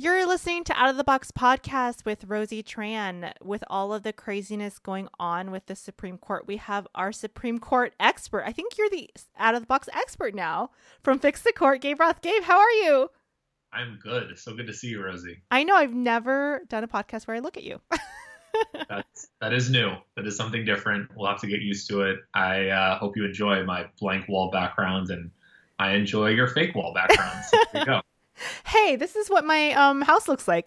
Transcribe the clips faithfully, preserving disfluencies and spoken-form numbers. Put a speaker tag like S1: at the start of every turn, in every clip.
S1: You're listening to Out of the Box podcast with Rosie Tran. With all of the craziness going on with the Supreme Court, we have our Supreme Court expert. I think you're the Out of the Box expert now from Fix the Court, Gabe Roth. Gabe, how are you?
S2: I'm good. It's so good to see you, Rosie.
S1: I know. I've never done a podcast where I look at you.
S2: That's, that is new. That is something different. We'll have to get used to it. I uh, hope you enjoy my blank wall background, and I enjoy your fake wall background. So there you go.
S1: Hey, this is what my um, house looks like.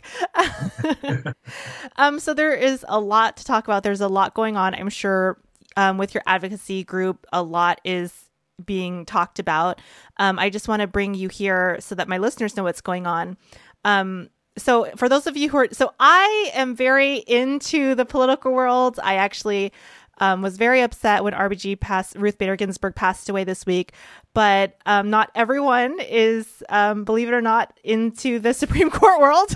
S1: um, so there is a lot to talk about. There's a lot going on. I'm sure um, with your advocacy group, a lot is being talked about. Um, I just want to bring you here so that my listeners know what's going on. Um, so for those of you who are, so I am very into the political world. I actually Um, was very upset when R B G passed, Ruth Bader Ginsburg passed away this week, but um, not everyone is, um, believe it or not, into the Supreme Court world.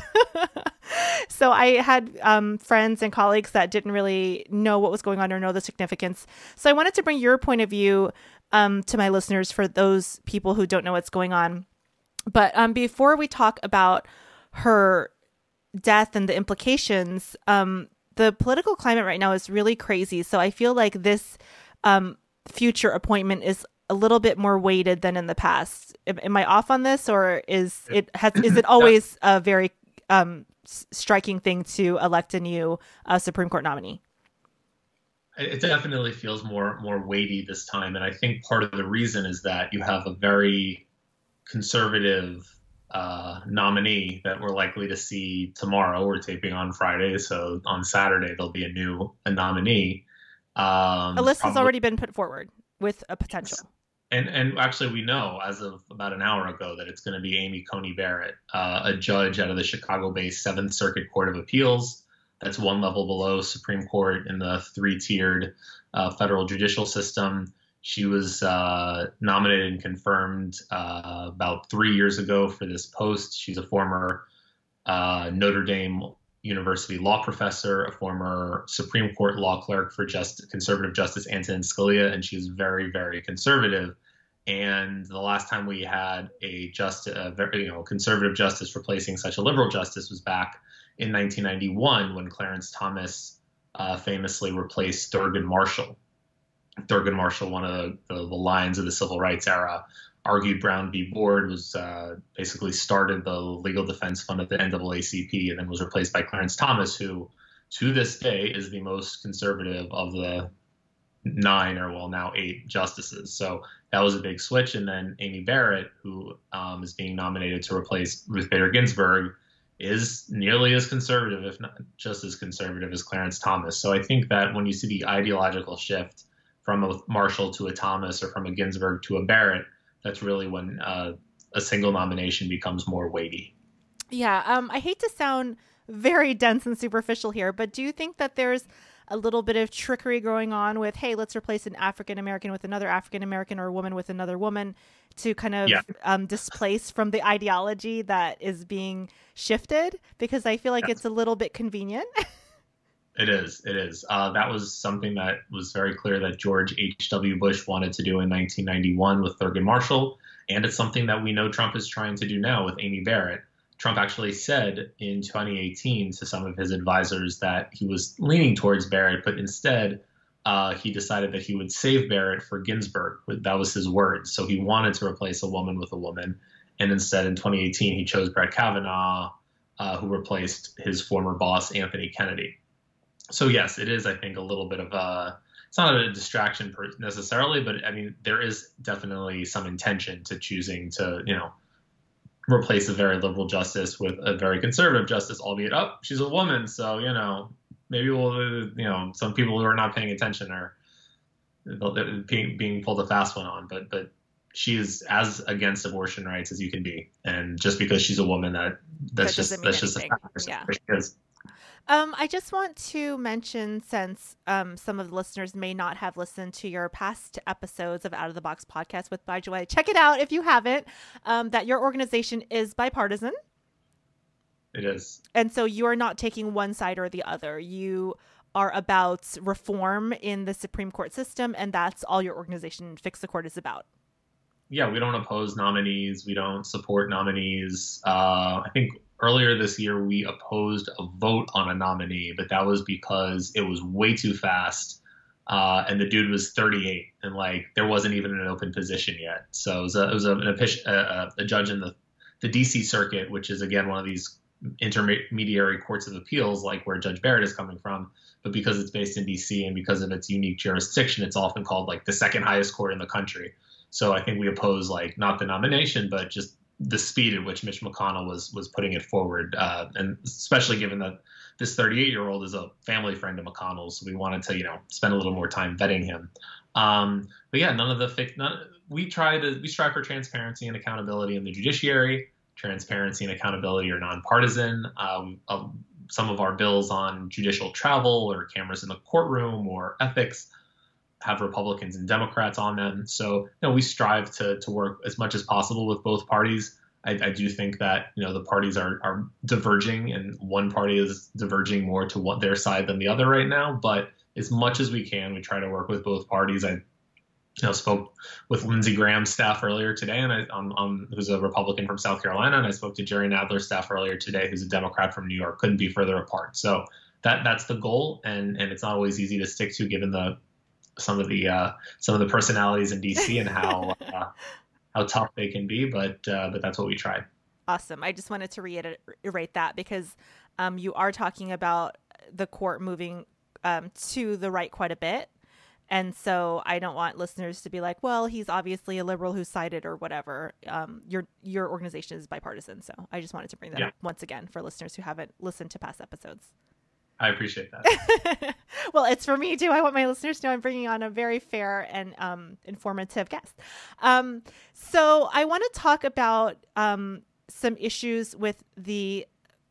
S1: So I had um, friends and colleagues that didn't really know what was going on or know the significance. So I wanted to bring your point of view um, to my listeners for those people who don't know what's going on. But um, before we talk about her death and the implications, um, the political climate right now is really crazy. So I feel like this um, future appointment is a little bit more weighted than in the past. Am, am I off on this, or is it has is it always a very um, striking thing to elect a new uh, Supreme Court nominee?
S2: It definitely feels more more weighty this time, and I think part of the reason is that you have a very conservative Uh, nominee that we're likely to see tomorrow. We're taping on Friday, so on Saturday there'll be a new a nominee. Um,
S1: a list probably, has already been put forward with a potential.
S2: And and actually we know as of about an hour ago that it's going to be Amy Coney Barrett, uh, a judge out of the Chicago-based Seventh Circuit Court of Appeals. That's one level below Supreme Court in the three-tiered uh, federal judicial system. She was uh, nominated and confirmed uh, about three years ago for this post. She's a former uh, Notre Dame University law professor, a former Supreme Court law clerk for just conservative Justice Antonin Scalia, and she's very, very conservative. And the last time we had a just, a very, you know, conservative justice replacing such a liberal justice was back in nineteen ninety-one when Clarence Thomas uh, famously replaced Thurgood Marshall. Thurgood Marshall, one of the, the, the lions of the civil rights era, argued Brown v. Board, was uh, basically started the legal defense fund at the N double A C P, and then was replaced by Clarence Thomas, who to this day is the most conservative of the nine or well now eight justices. So that was a big switch. And then Amy Barrett, who um, is being nominated to replace Ruth Bader Ginsburg, is nearly as conservative, if not just as conservative as Clarence Thomas. So I think that when you see the ideological shift from a Marshall to a Thomas or from a Ginsburg to a Barrett, that's really when uh, a single nomination becomes more weighty.
S1: Yeah, um, I hate to sound very dense and superficial here, but do you think that there's a little bit of trickery going on with, hey, let's replace an African-American with another African-American or a woman with another woman to kind of yeah. um, displace from the ideology that is being shifted? Because I feel like yes. it's a little bit convenient.
S2: It is. It is. Uh, that was something that was very clear that George H W. Bush wanted to do in nineteen ninety-one with Thurgood Marshall. And it's something that we know Trump is trying to do now with Amy Barrett. Trump actually said in twenty eighteen to some of his advisors that he was leaning towards Barrett, but instead uh, he decided that he would save Barrett for Ginsburg. That was his words. So he wanted to replace a woman with a woman. And instead in twenty eighteen, he chose Brett Kavanaugh, uh, who replaced his former boss, Anthony Kennedy. So yes, it is, I think, a little bit of a, it's not a distraction necessarily, but I mean, there is definitely some intention to choosing to, you know, replace a very liberal justice with a very conservative justice, albeit, oh, she's a woman. So, you know, maybe we'll, you know, some people who are not paying attention are being, being pulled a fast one on, but, but she is as against abortion rights as you can be. And just because she's a woman, that that's
S1: that
S2: just, that's
S1: anything.
S2: just a fact.
S1: Yeah. Um, I just want to mention, since um, some of the listeners may not have listened to your past episodes of Out of the Box podcast with Bai Joy, check it out if you haven't, um, that your organization is bipartisan.
S2: It is.
S1: And so you are not taking one side or the other. You are about reform in the Supreme Court system, and that's all your organization, Fix the Court, is about.
S2: Yeah, we don't oppose nominees. We don't support nominees. Uh, I think earlier this year, we opposed a vote on a nominee, but that was because it was way too fast. Uh, and the dude was thirty-eight, and like there wasn't even an open position yet. So it was a, it was a, an, a, a judge in the, the D C circuit, which is again one of these intermediary courts of appeals, like where Judge Barrett is coming from. But because it's based in D C and because of its unique jurisdiction, it's often called like the second highest court in the country. So I think we oppose like not the nomination, but just the speed at which Mitch McConnell was was putting it forward, uh, and especially given that this thirty-eight-year-old is a family friend of McConnell's, so we wanted to, you know, spend a little more time vetting him. Um, but yeah, none of the fic- none, we try to we strive for transparency and accountability in the judiciary. Transparency and accountability are nonpartisan. Um, uh, some of our bills on judicial travel or cameras in the courtroom or ethics have Republicans and Democrats on them. So, you know, we strive to to work as much as possible with both parties. I, I do think that, you know, the parties are, are diverging, and one party is diverging more to what their side than the other right now. But as much as we can, we try to work with both parties. I, you know, spoke with Lindsey Graham's staff earlier today, and I, on, on who's a Republican from South Carolina, and I spoke to Jerry Nadler's staff earlier today, who's a Democrat from New York. Couldn't be further apart. So that that's the goal, and and it's not always easy to stick to, given the some of the uh, some of the personalities in D C and how uh, how tough they can be, but uh, but that's what we tried.
S1: Awesome. I just wanted to reiterate that because um, you are talking about the court moving um, to the right quite a bit. And so I don't want listeners to be like, well, he's obviously a liberal who sided or whatever. Um, your your organization is bipartisan. So I just wanted to bring that yeah. up once again for listeners who haven't listened to past episodes.
S2: I appreciate that.
S1: Well, it's for me too. I want my listeners to know I'm bringing on a very fair and um, informative guest. Um, so I want to talk about um, some issues with the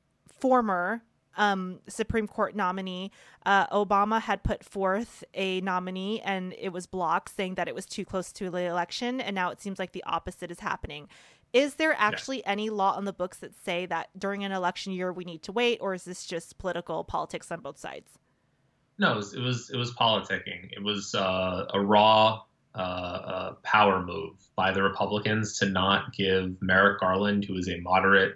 S1: former um, Supreme Court nominee. Uh, Obama had put forth a nominee and it was blocked, saying that it was too close to the election. And now it seems like the opposite is happening. Is there actually yeah. any law on the books that say that during an election year we need to wait, or is this just political politics on both sides?
S2: No, it was it was, it was politicking. It was uh, a raw uh, uh, power move by the Republicans to not give Merrick Garland, who is a moderate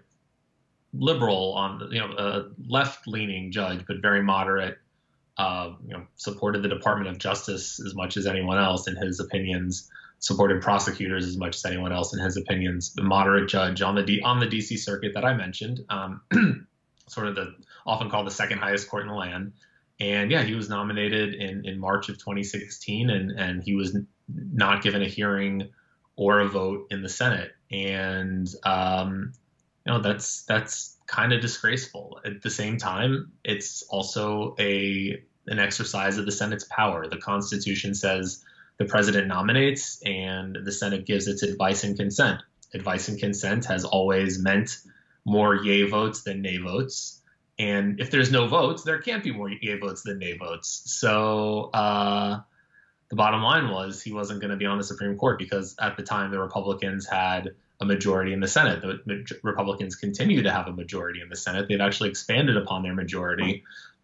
S2: liberal on the, you know, a left-leaning judge, but very moderate, uh, you know, supported the Department of Justice as much as anyone else in his opinions. Supported prosecutors as much as anyone else in his opinions. The moderate judge on the D, on the D C circuit that I mentioned, um, sort of the often called the second highest court in the land. And yeah, he was nominated in, in March of twenty sixteen, and and he was n- not given a hearing or a vote in the Senate. And um, you know, that's that's kind of disgraceful. At the same time, it's also a an exercise of the Senate's power. The Constitution says the president nominates and the Senate gives its advice and consent. Advice and consent has always meant more yay votes than nay votes. And if there's no votes, there can't be more yay votes than nay votes. So uh, the bottom line was he wasn't going to be on the Supreme Court because at the time the Republicans had a majority in the Senate. The Republicans continue to have a majority in the Senate. They've actually expanded upon their majority.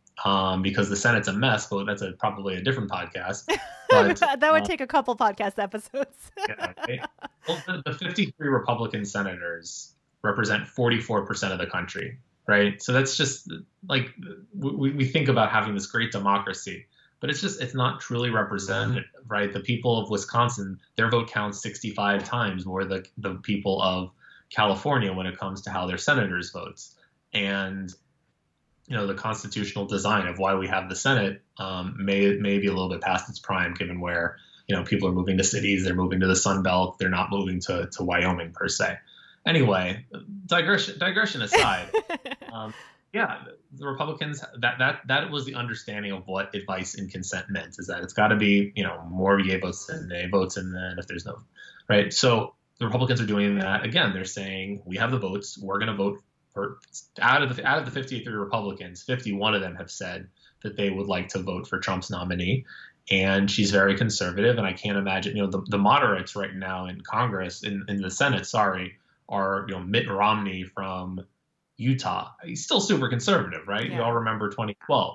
S2: Um, because the Senate's a mess, but that's a, probably a different podcast. But,
S1: that would uh, take a couple podcast episodes.
S2: yeah, they, well, the, the fifty-three Republican senators represent forty-four percent of the country, right? So that's just like we, we think about having this great democracy, but it's just it's not truly representative, right? The people of Wisconsin, their vote counts sixty-five times more than the people of California when it comes to how their senators votes. And you know, the constitutional design of why we have the Senate um, may may be a little bit past its prime, given where, you know, people are moving to cities, they're moving to the Sun Belt, they're not moving to, to Wyoming per se. Anyway, digression digression aside, um, yeah, the Republicans, that that that was the understanding of what advice and consent meant, is that it's got to be, you know, more yay votes than nay votes, and then if there's no, right? So the Republicans are doing that again. They're saying we have the votes, we're going to vote. For, out of the out of the fifty-three Republicans, fifty-one of them have said that they would like to vote for Trump's nominee, and she's very conservative. And I can't imagine, you know, the, the moderates right now in Congress, in, in the Senate, sorry, are, you know, Mitt Romney from Utah. He's still super conservative, right? Yeah. You all remember twenty twelve.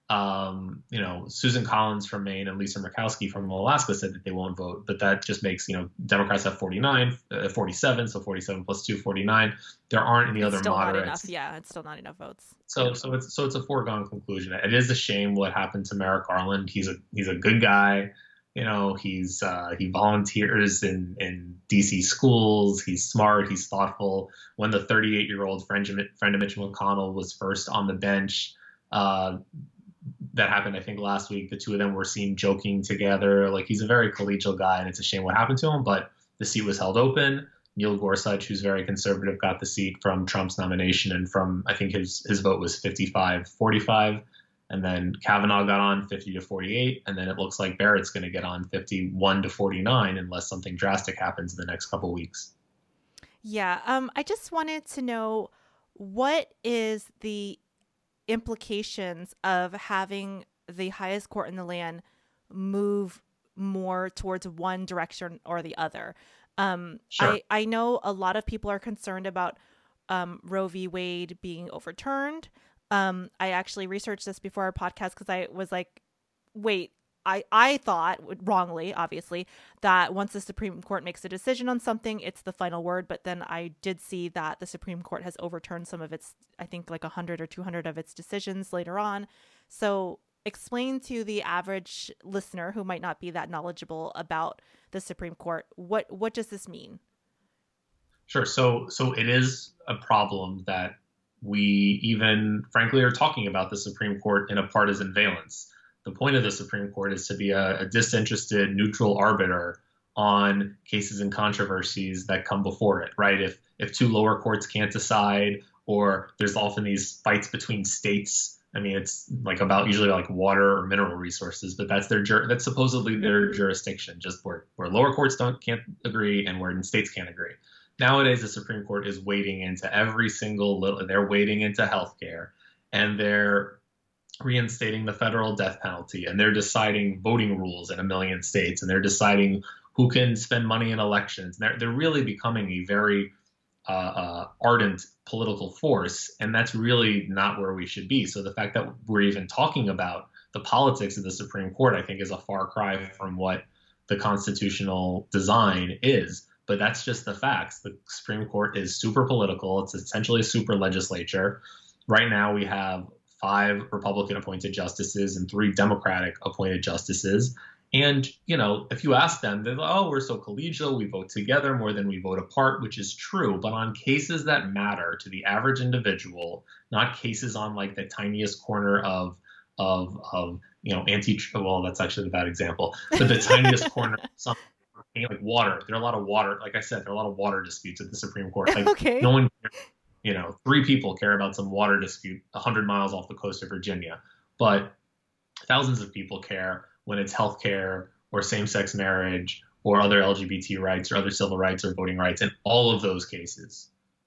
S2: Um, you know, Susan Collins from Maine and Lisa Murkowski from Alaska said that they won't vote, but that just makes, you know, Democrats have forty-nine, uh, forty-seven, so forty-seven plus two, forty-nine. There aren't any
S1: It's
S2: other
S1: still not
S2: moderates.
S1: enough. Yeah, it's still not enough votes.
S2: So, so it's so it's a foregone conclusion. It is a shame what happened to Merrick Garland. He's a he's a good guy. You know, he's uh, he volunteers in in D C schools. He's smart. He's thoughtful. When the thirty-eight year old friend friend of Mitch McConnell was first on the bench, uh, that happened, I think, last week. The two of them were seen joking together. Like, he's a very collegial guy, and it's a shame what happened to him. But the seat was held open. Neil Gorsuch, who's very conservative, got the seat from Trump's nomination, and from, I think his his vote was fifty-five forty-five. And then Kavanaugh got on fifty to forty-eight, and then it looks like Barrett's going to get on fifty-one to forty-nine unless something drastic happens in the next couple of weeks.
S1: Yeah, um, I just wanted to know, what is the implications of having the highest court in the land move more towards one direction or the other? Um,
S2: Sure.
S1: I, I know a lot of people are concerned about um, Roe v. Wade being overturned. Um, I actually researched this before our podcast because I was like, wait, I, I thought, wrongly, obviously, that once the Supreme Court makes a decision on something, it's the final word. But then I did see that the Supreme Court has overturned some of its, I think like one hundred or two hundred of its decisions later on. So explain to the average listener who might not be that knowledgeable about the Supreme Court, what what does this mean?
S2: Sure. So so it is a problem that we even, frankly, are talking about the Supreme Court in a partisan valence. The point of the Supreme Court is to be a, a disinterested, neutral arbiter on cases and controversies that come before it, right? If if two lower courts can't decide, or there's often these fights between states. I mean, it's like about usually like water or mineral resources, but that's their jur- that's supposedly their jurisdiction, just where, where lower courts don't can't agree and where states can't agree. Nowadays, the Supreme Court is wading into every single little, they're wading into healthcare, and they're reinstating the federal death penalty, and they're deciding voting rules in a million states, and they're deciding who can spend money in elections. They're, they're really becoming a very uh, uh, ardent political force, and that's really not where we should be. So the fact that we're even talking about the politics of the Supreme Court, I think, is a far cry from what the constitutional design is. But that's just the facts. The Supreme Court is super political. It's essentially a super legislature. Right now, we have five Republican appointed justices and three Democratic appointed justices. And, you know, if you ask them, they're like, oh, we're so collegial. We vote together more than we vote apart, which is true. But on cases that matter to the average individual, not cases on like the tiniest corner of, of, of you know, anti, well, that's actually a bad example, but the tiniest corner of something. Like water, there are a lot of water. Like I said, there are a lot of water disputes at the Supreme Court. Like,
S1: okay.
S2: No one, you know, three people care about some water dispute a hundred miles off the coast of Virginia, but thousands of people care when it's healthcare or same-sex marriage or other L G B T rights or other civil rights or voting rights. In all of those cases,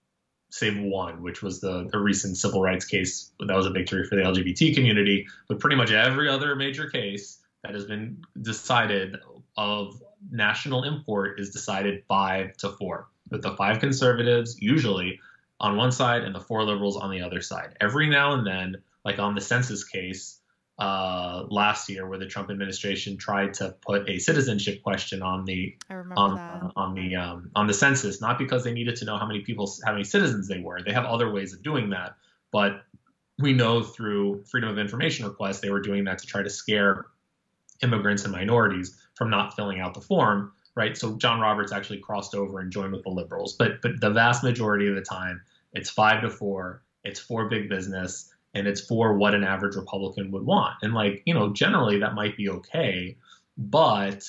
S2: save one, which was the, the recent civil rights case, that was a victory for the L G B T community. But pretty much every other major case that has been decided of national import is decided five to four, with the five conservatives usually on one side and the four liberals on the other side. Every now and then, like on the census case uh, last year, where the Trump administration tried to put a citizenship question on the
S1: I remember
S2: on,
S1: that.
S2: on the um, on the census, not because they needed to know how many people, how many citizens they were. They have other ways of doing that, but we know through Freedom of Information requests they were doing that to try to scare immigrants and minorities from not filling out the form, right? So John Roberts actually crossed over and joined with the liberals, but but the vast majority of the time, it's five to four, it's for big business, and it's for what an average Republican would want. And like, you know, generally that might be okay, but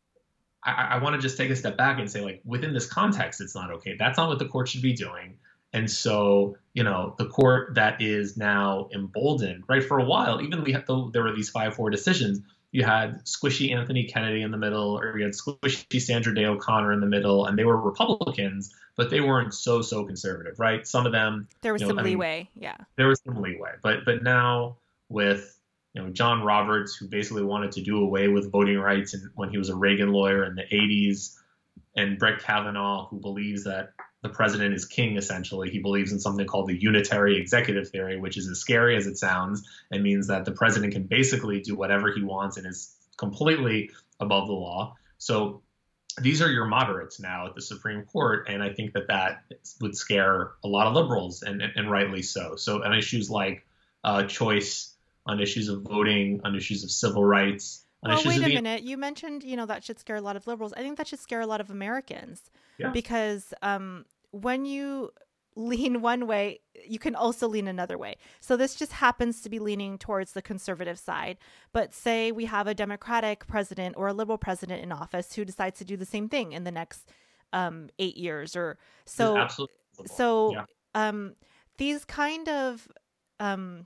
S2: I, I want to just take a step back and say, like, within this context, it's not okay. That's not what the court should be doing. And so, you know, the court that is now emboldened, right? For a while, even we had the, there were these five four decisions. You had squishy Anthony Kennedy in the middle, or you had squishy Sandra Day O'Connor in the middle, and they were Republicans, but they weren't so, so conservative, right? Some of them.
S1: There was
S2: you know,
S1: some
S2: I mean,
S1: leeway, yeah.
S2: There was some leeway, but but now with, you know, John Roberts, who basically wanted to do away with voting rights and when he was a Reagan lawyer in the eighties, and Brett Kavanaugh, who believes that the president is king, essentially. He believes in something called the unitary executive theory, which is as scary as it sounds and means that the president can basically do whatever he wants and is completely above the law. So these are your moderates now at the Supreme Court, and I think that that would scare a lot of liberals, and, and rightly so. So on issues like uh, choice, on issues of voting, on issues of civil rights, on
S1: well,
S2: issues
S1: wait
S2: of
S1: a
S2: the-
S1: minute. You mentioned, you know, that should scare a lot of liberals. I think that should scare a lot of Americans.
S2: Yeah.
S1: Because um, when you lean one way, you can also lean another way. So this just happens to be leaning towards the conservative side. But say we have a Democratic president or a liberal president in office who decides to do the same thing in the next um, eight years or so.
S2: Absolutely.
S1: So
S2: Yeah.
S1: um, these kind of um,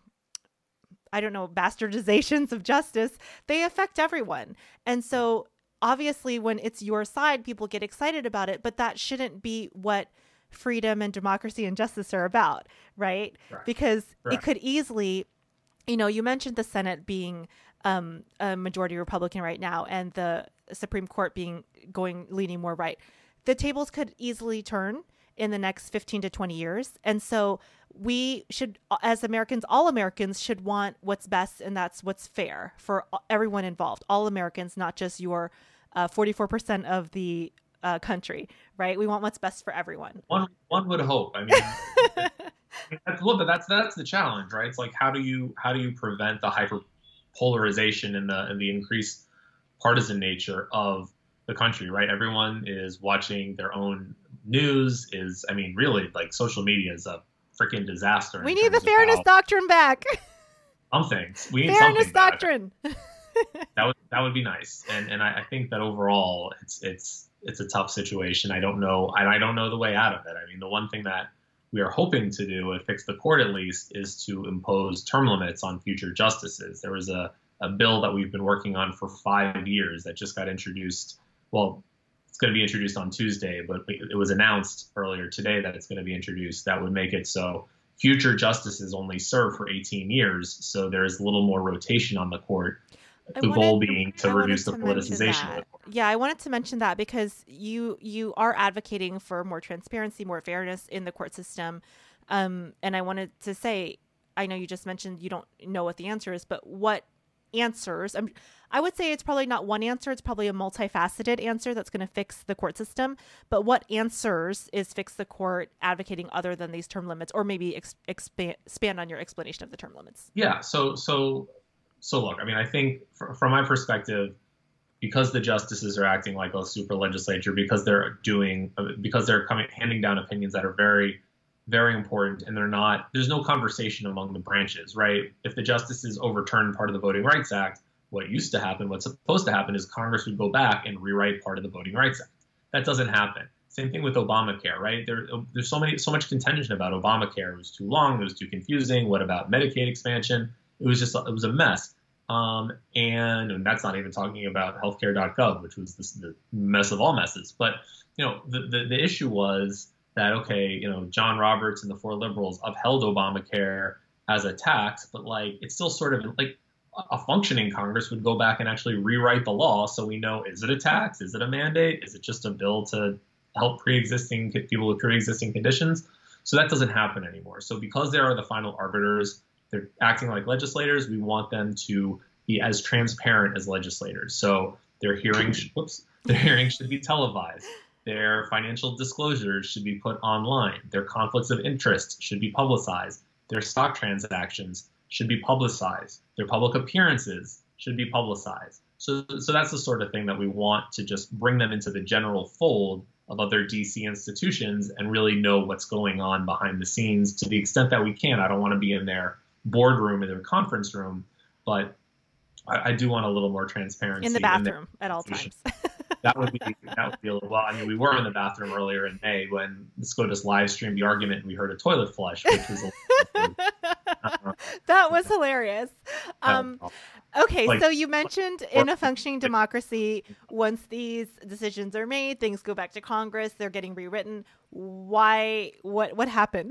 S1: I don't know, bastardizations of justice, they affect everyone. And so obviously when it's your side, people get excited about it, but that shouldn't be what freedom and democracy and justice are about, right?
S2: Correct.
S1: Because
S2: Correct.
S1: it could easily, you know, you mentioned the Senate being um, a majority Republican right now and the Supreme Court being going, leaning more right. The tables could easily turn in the next fifteen to twenty years. And so we should, as Americans, all Americans should want what's best, and that's what's fair for everyone involved. All Americans, not just your uh, forty-four percent of the uh, country, right? We want what's best for everyone.
S2: One one would hope. I mean, that's, well, but that's that's the challenge, right? It's like how do you how do you prevent the hyperpolarization and the and the increased partisan nature of the country, right? Everyone is watching their own news. Is I mean, really, like social media is a freaking disaster.
S1: We need the fairness doctrine back.
S2: Some things we need
S1: fairness
S2: something back.
S1: doctrine.
S2: That would that would be nice, and and I, I think that overall it's it's it's a tough situation. I don't know, and I don't know the way out of it. I mean, the one thing that we are hoping to do, and fix the court at least, is to impose term limits on future justices. There was a a bill that we've been working on for five years that just got introduced. Well, it's going to be introduced on Tuesday, but it was announced earlier today that it's going to be introduced. That would make it so future justices only serve for eighteen years, so there is a little more rotation on the court.
S1: I
S2: The
S1: wanted-
S2: goal being to
S1: I
S2: reduce the
S1: wanted to mention
S2: politicization of
S1: that.
S2: the court.
S1: Yeah, I wanted to mention that because you you are advocating for more transparency, more fairness in the court system. Um, and I wanted to say, I know you just mentioned you don't know what the answer is, but what answers? I'm, I would say it's probably not one answer. It's probably a multifaceted answer that's going to fix the court system. But what answers is fix the court advocating other than these term limits, or maybe ex- expand, expand on your explanation of the term limits?
S2: Yeah. So so so look. I mean, I think fr- from my perspective, because the justices are acting like a super legislature, because they're doing, because they're coming handing down opinions that are very, very important, and they're not. There's no conversation among the branches, right? If the justices overturn part of the Voting Rights Act, what used to happen, what's supposed to happen, is Congress would go back and rewrite part of the Voting Rights Act. That doesn't happen. Same thing with Obamacare, right? There, there's so many, so much contention about Obamacare. It was too long. It was too confusing. What about Medicaid expansion? It was just, it was a mess. Um, and, and that's not even talking about healthcare dot gov, which was this, the mess of all messes. But, you know, the, the, the issue was that, okay, you know, John Roberts and the four liberals upheld Obamacare as a tax, but like, it's still sort of like a functioning Congress would go back and actually rewrite the law. So we know, is it a tax? Is it a mandate? Is it just a bill to help pre-existing people with pre-existing conditions? So that doesn't happen anymore. So because they are the final arbiters, they're acting like legislators. We want them to be as transparent as legislators. So their hearings, whoops, their hearings should be televised. Their financial disclosures should be put online. Their conflicts of interest should be publicized. Their stock transactions should be publicized. Their public appearances should be publicized. So, so that's the sort of thing that we want to just bring them into the general fold of other D C institutions and really know what's going on behind the scenes to the extent that we can. I don't want to be in their boardroom or their conference room, but I, I do want a little more transparency
S1: In the bathroom in at all times.
S2: That would be that would be a little. Well, I mean, we were in the bathroom earlier in May when SCOTUS live streamed the argument, and we heard a toilet flush, which was a uh,
S1: that was hilarious. Um, okay,
S2: like,
S1: so you mentioned in a functioning democracy, once these decisions are made, things go back to Congress. They're getting rewritten. Why? What? What happened?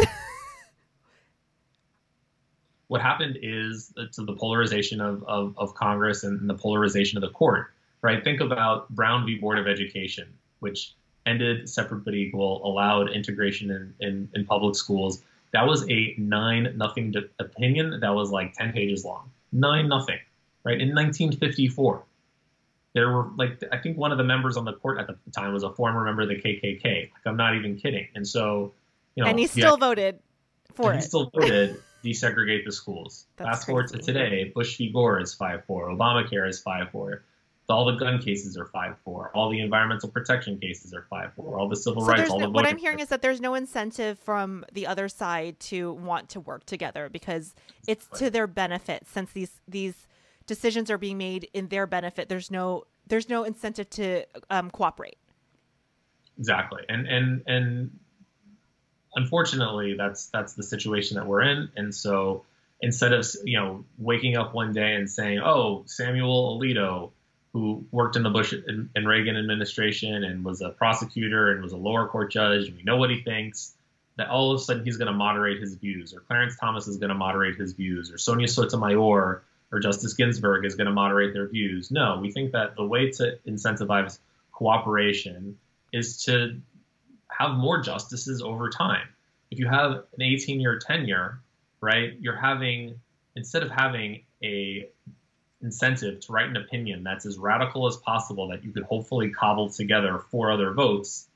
S2: What happened is to the polarization of, of, of Congress and the polarization of the court, right? Think about Brown v. Board of Education, which ended separate but equal, allowed integration in, in, in public schools. That was a nine nothing opinion that was like ten pages long. Nine nothing, right? In nineteen fifty-four, there were like I think one of the members on the court at the time was a former member of the K K K. Like I'm not even kidding. And so, you know,
S1: and he still yeah, voted for
S2: and
S1: it.
S2: He still voted desegregate the schools.
S1: That's
S2: Fast forward
S1: crazy.
S2: to today, Bush v. Gore is five four, Obamacare is five four. All the gun cases are five four. All the environmental protection cases are five four. All the civil
S1: so
S2: rights, all
S1: no,
S2: the
S1: what I'm hearing is that there's no incentive from the other side to want to work together because it's to their benefit. Since these these decisions are being made in their benefit, there's no there's no incentive to um, cooperate.
S2: Exactly, and and and unfortunately, that's that's the situation that we're in. And so instead of you know waking up one day and saying, "Oh, Samuel Alito, who worked in the Bush and, and Reagan administration and was a prosecutor and was a lower court judge, and we know what he thinks," that all of a sudden he's going to moderate his views, or Clarence Thomas is going to moderate his views, or Sonia Sotomayor or Justice Ginsburg is going to moderate their views. No, we think that the way to incentivize cooperation is to have more justices over time. If you have an eighteen-year tenure, right, you're having, instead of having a incentive to write an opinion that's as radical as possible that you could hopefully cobble together four other votes,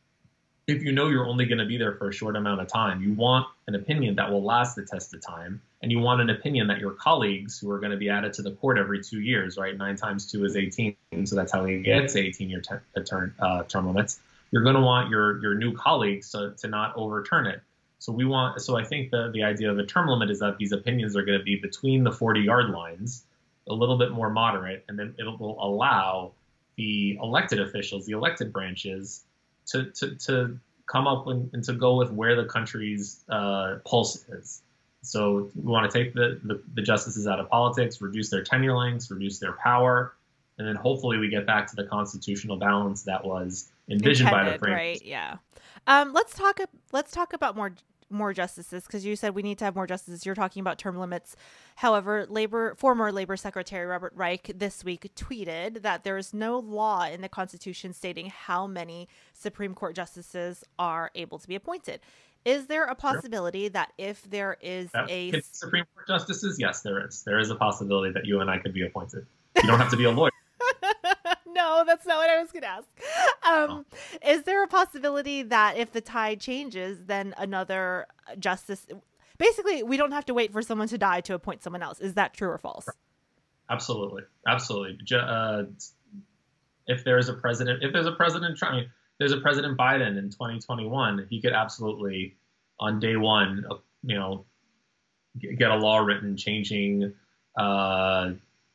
S2: if you know you're only going to be there for a short amount of time, you want an opinion that will last the test of time, and you want an opinion that your colleagues who are going to be added to the court every two years, right? Nine times two is eighteen, so that's how you get to eighteen-year ter- term, uh, term limits. You're going to want your your new colleagues to, to not overturn it. So we want. So I think the the idea of a term limit is that these opinions are going to be between the forty-yard lines, a little bit more moderate, and then it will allow the elected officials, the elected branches, to to, to come up and, and to go with where the country's uh, pulse is. So we want to take the, the, the justices out of politics, reduce their tenure lengths, reduce their power, and then hopefully we get back to the constitutional balance that was envisioned
S1: Intended,
S2: by the framers.
S1: Right? Yeah. Um, let's talk. Let's talk about more more justices, because you said we need to have more justices. You're talking about term limits. However, labor former Labor Secretary Robert Reich this week tweeted that there is no law in the Constitution stating how many Supreme Court justices are able to be appointed. Is there a possibility sure. that if there is
S2: that,
S1: a
S2: Supreme Court justices, yes, there is. There is a possibility that you and I could be appointed. You don't have to be a lawyer.
S1: No, that's not what I was going to ask. Um, oh. Is there a possibility that if the tide changes, then another justice, basically, we don't have to wait for someone to die to appoint someone else? Is that true or false?
S2: Absolutely. Absolutely. Uh, if there's a president, if there's a president trying, there's a President Biden in twenty twenty-one, he could absolutely, on day one, you know, get a law written changing uh,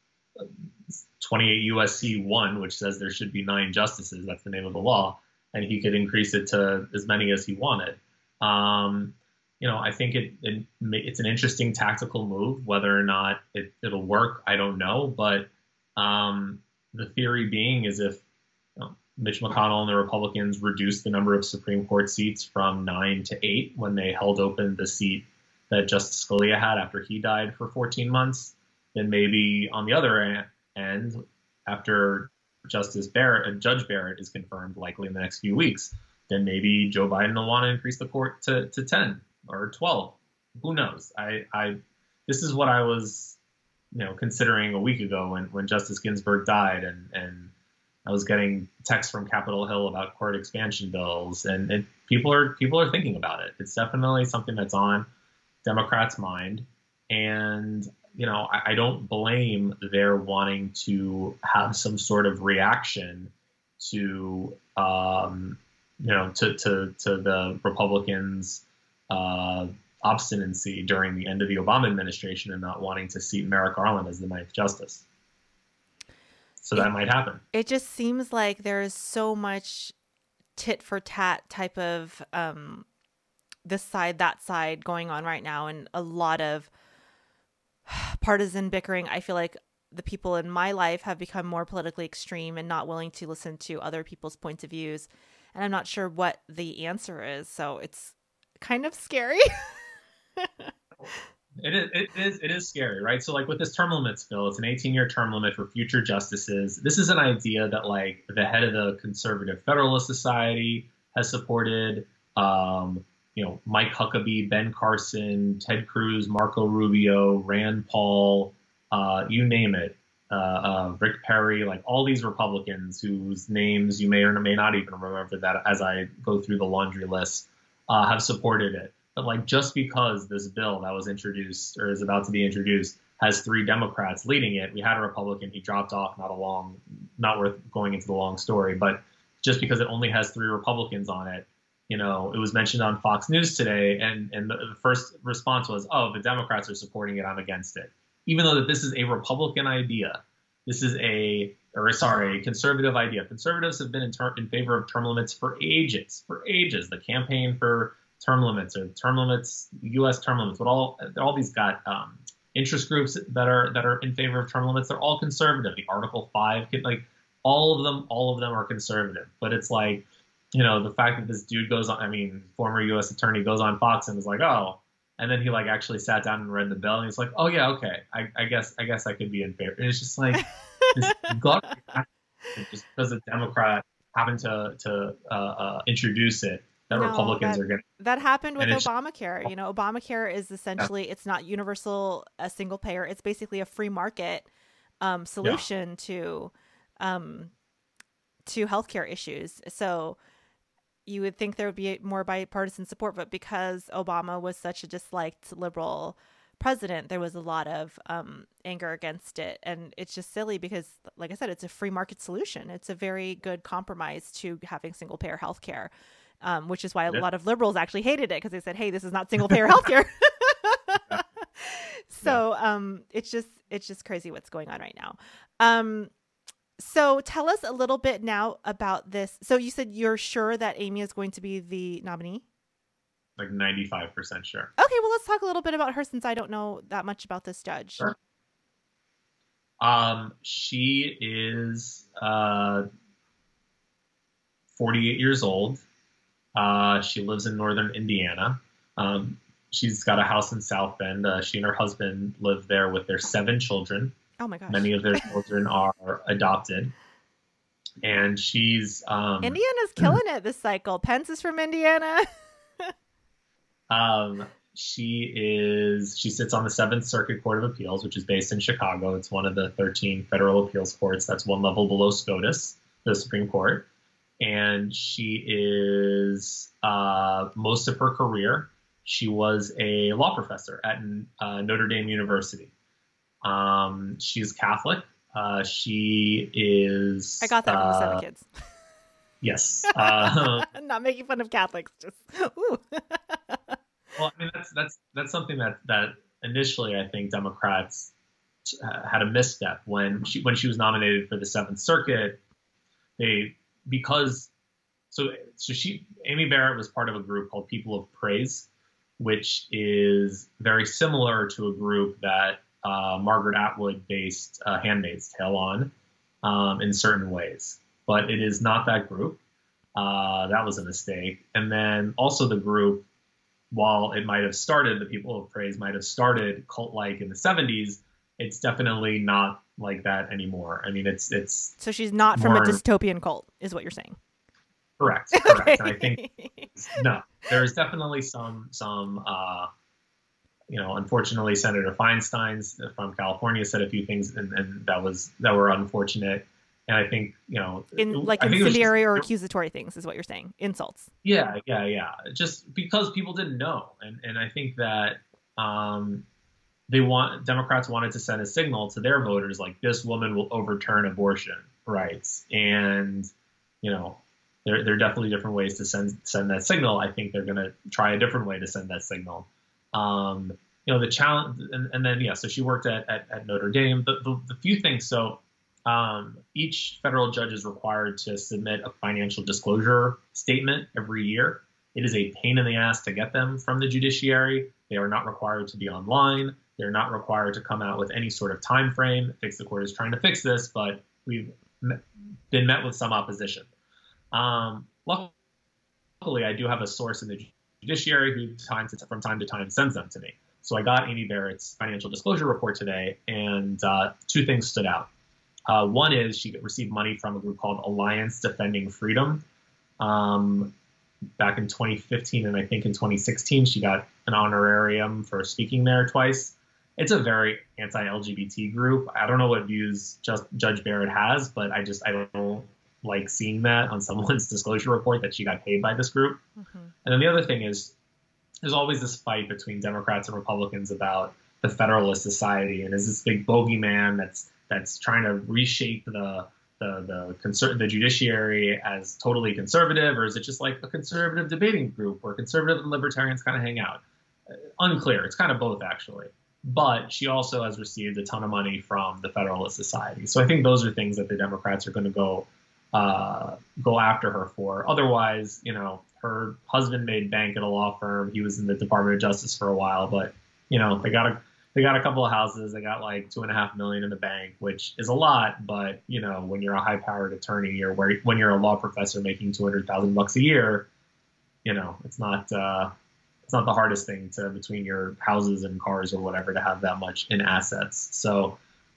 S2: twenty-eight U S C one, which says there should be nine justices. That's the name of the law. And he could increase it to as many as he wanted. Um, you know, I think it, it it's an interesting tactical move. Whether or not it, it'll work, I don't know. But um, the theory being is if you know, Mitch McConnell and the Republicans reduced the number of Supreme Court seats from nine to eight when they held open the seat that Justice Scalia had after he died for fourteen months, then maybe on the other end, after Justice Barrett, uh, Judge Barrett is confirmed likely in the next few weeks, then maybe Joe Biden will want to increase the court to, to ten or twelve. Who knows? I, I, this is what I was, you know, considering a week ago when, when Justice Ginsburg died, and, and I was getting texts from Capitol Hill about court expansion bills, and it, people are people are thinking about it. It's definitely something that's on Democrats' mind, and you know, I, I don't blame their wanting to have some sort of reaction to, um, you know, to, to, to the Republicans' uh, obstinacy during the end of the Obama administration and not wanting to seat Merrick Garland as the ninth justice. So that
S1: it,
S2: might happen.
S1: It just seems like there is so much tit for tat type of um, this side, that side going on right now, and a lot of partisan bickering. I feel like the people in my life have become more politically extreme and not willing to listen to other people's points of views. And I'm not sure what the answer is. So it's kind of scary.
S2: It is, it is it is scary, right? So like with this term limits bill, it's an eighteen year term limit for future justices. This is an idea that like the head of the Conservative Federalist Society has supported. Um, you know, Mike Huckabee, Ben Carson, Ted Cruz, Marco Rubio, Rand Paul, uh, you name it, uh, uh, Rick Perry, like all these Republicans whose names you may or may not even remember that as I go through the laundry list, uh, have supported it. But like just because this bill that was introduced or is about to be introduced has three Democrats leading it, we had a Republican, he dropped off, not a long, not worth going into the long story, but just because it only has three Republicans on it, you know, it was mentioned on Fox News today, and, and the, the first response was, oh, the Democrats are supporting it, I'm against it. Even though that this is a Republican idea, this is a, or sorry, a conservative idea. Conservatives have been in, ter- in favor of term limits for ages, for ages. The campaign for term limits or term limits, U S term limits, but all all these got um, interest groups that are that are in favor of term limits. They're all conservative. The Article Five, like all of them, all of them are conservative. But it's like, you know, the fact that this dude goes on, I mean, former U S attorney goes on Fox and is like, oh, and then he like actually sat down and read the bill and he's like, oh yeah, okay, I, I guess I guess I could be in favor. And it's just like, this gut, just because a Democrat happened to to uh, uh, introduce it, that
S1: No,
S2: Republicans
S1: that
S2: are going
S1: that happened with
S2: and it's
S1: Obamacare. You know, Obamacare is
S2: yeah,
S1: essentially it's not universal, a single payer. It's basically a free market um,
S2: yeah,
S1: solution to um, to healthcare issues. So you would think there would be more bipartisan support, but because Obama was such a disliked liberal president, there was a lot of um, anger against it. And it's just silly because, like I said, it's a free market solution. It's a very good compromise to having single payer healthcare, um, which is why a
S2: yeah,
S1: lot of liberals actually hated it because they said, hey, this is not single payer healthcare.
S2: yeah.
S1: So um, it's just it's just crazy what's going on right now. Um, so tell us a little bit now about this. So you said you're sure that Amy is going to be the nominee?
S2: Like ninety-five percent sure.
S1: Okay, well, let's talk a little bit about her since I don't know that much about this judge.
S2: Sure. Um, she is uh, forty-eight years old. Uh, she lives in northern Indiana. Um, she's got a house in South Bend. Uh, she and her husband live there with their seven children.
S1: Oh my gosh.
S2: Many of their children are adopted. And she's um,
S1: Indiana's killing it this cycle. Pence is from Indiana.
S2: um, she is she sits on the Seventh Circuit Court of Appeals, which is based in Chicago. It's one of the thirteen federal appeals courts. That's one level below SCOTUS, the Supreme Court. And she is uh, most of her career, she was a law professor at uh, Notre Dame University. Um, she's Catholic. Uh, she is.
S1: I got that from the
S2: uh,
S1: Seven Kids.
S2: Yes. Uh,
S1: Not making fun of Catholics. Just ooh.
S2: well, I mean that's that's that's something that that initially I think Democrats uh, had a misstep when she when she was nominated for the Seventh Circuit. They because so so she Amy Barrett was part of a group called People of Praise, which is very similar to a group that uh, Margaret Atwood based uh, Handmaid's Tale on um, in certain ways. But it is not that group. Uh, that was a mistake. And then also the group, while it might have started, the People of Praise might have started cult-like in the seventies, it's definitely not like that anymore. I mean, it's it's
S1: So she's not from a dystopian cult, is what you're saying.
S2: Correct. Correct. Okay. And I think no, there's definitely some some uh, you know, unfortunately, Senator Feinstein's from California said a few things, and, and that was that were unfortunate. And I think you know,
S1: in like
S2: I think
S1: incendiary
S2: just,
S1: or accusatory things is what you're saying. Insults.
S2: Yeah, yeah, yeah. Just because people didn't know, and and I think that um, they want Democrats wanted to send a signal to their voters like this woman will overturn abortion rights, and you know. There, there are definitely different ways to send send that signal. I think they're going to try a different way to send that signal. Um, you know, the challenge, and, and then, yeah, so she worked at, at, at Notre Dame. The, the, the few things, so um, each federal judge is required to submit a financial disclosure statement every year. It is a pain in the ass to get them from the judiciary. They are not required to be online. They're not required to come out with any sort of time frame. Fix the Court is trying to fix this, but we've been met with some opposition. Um, luckily, I do have a source in the judiciary who time to, from time to time sends them to me. So I got Amy Barrett's financial disclosure report today, and uh, two things stood out. Uh, one is she received money from a group called Alliance Defending Freedom. Um, back in twenty fifteen, and I think in twenty sixteen, she got an honorarium for speaking there twice. It's a very anti-L G B T group. I don't know what views just Judge Barrett has, but I just I don't like seeing that on someone's disclosure report that she got paid by this group. Mm-hmm. And then the other thing is, there's always this fight between Democrats and Republicans about the Federalist Society, and is this big bogeyman that's that's trying to reshape the the the, conser- the judiciary as totally conservative, or is it just like a conservative debating group where conservative and libertarians kind of hang out? Uh, unclear. It's kind of both, actually. But she also has received a ton of money from the Federalist Society. So I think those are things that the Democrats are going to go uh, go after her for. Otherwise, you know, her husband made bank at a law firm. He was in the Department of Justice for a while, but you know, they got a They got a couple of houses. They got like two and a half million in the bank, which is a lot. But you know, when you're a high-powered attorney, or where, when you're a law professor making two hundred thousand bucks a year, you know, it's not uh, it's not the hardest thing to between your houses and cars or whatever to have that much in assets. So,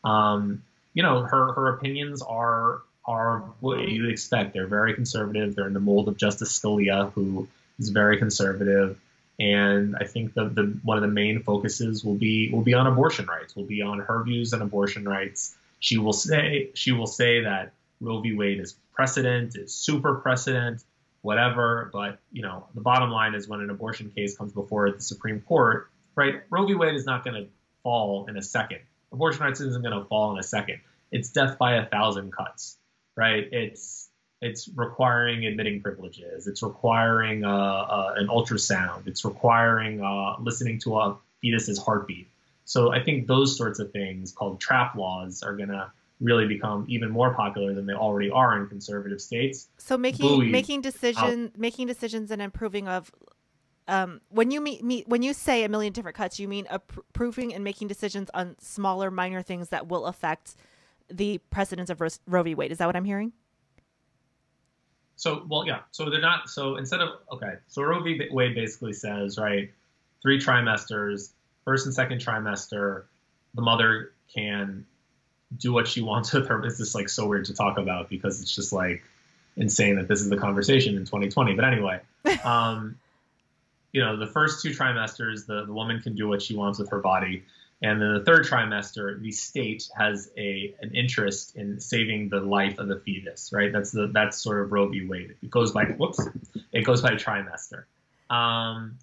S2: um, you know, her her opinions are are what you'd expect. They're very conservative. They're in the mold of Justice Scalia, who is very conservative. And I think the, the one of the main focuses will be will be on abortion rights, will be on her views on abortion rights. She will say she will say that Roe v. Wade is precedent, is super precedent, whatever. But you know, the bottom line is when an abortion case comes before the Supreme Court, right? Roe v. Wade is not going to fall in a second. Abortion rights isn't going to fall in a second. It's death by a thousand cuts, right? It's It's requiring admitting privileges. It's requiring uh, uh, an ultrasound. It's requiring uh, listening to a fetus's heartbeat. So I think those sorts of things called trap laws are going to really become even more popular than they already are in conservative states.
S1: So making Buoy making decision out. making decisions and improving of um, when you meet, meet when you say a million different cuts, you mean approving and making decisions on smaller, minor things that will affect the precedence of Ro- Roe v. Wade. Is that what I'm hearing?
S2: So, well, yeah. So they're not. So instead of okay. So Roe v. Wade basically says, right, three trimesters, first and second trimester, the mother can do what she wants with her. It's just like so weird to talk about because it's just like insane that this is the conversation in twenty twenty. But anyway, um, you know, the first two trimesters, the, the woman can do what she wants with her body. And then the third trimester, the state has a an interest in saving the life of the fetus, right? That's the that's sort of Roe v. Wade. It goes by whoops, it goes by trimester, um,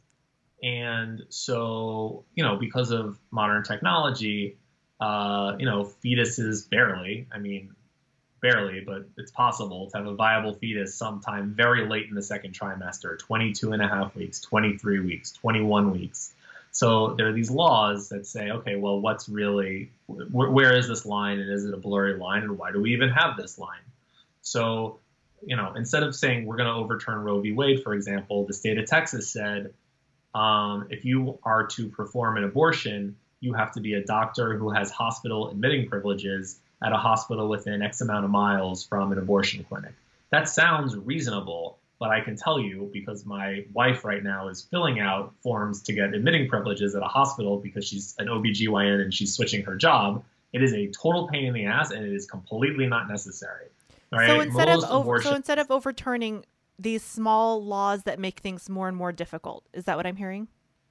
S2: and so you know because of modern technology, uh, you know fetuses barely, I mean barely, but it's possible to have a viable fetus sometime very late in the second trimester, twenty-two and a half weeks, twenty-three weeks, twenty-one weeks. So there are these laws that say, okay, well, what's really, wh- where is this line, and is it a blurry line, and why do we even have this line? So, you know, instead of saying we're going to overturn Roe v. Wade, for example, the state of Texas said, um, if you are to perform an abortion, you have to be a doctor who has hospital admitting privileges at a hospital within X amount of miles from an abortion clinic. That sounds reasonable. But I can tell you, because my wife right now is filling out forms to get admitting privileges at a hospital because she's an O B G Y N and she's switching her job, it is a total pain in the ass and it is completely not necessary. Right?
S1: So instead Most of over, abortion- so instead of overturning these small laws that make things more and more difficult, is that what I'm hearing?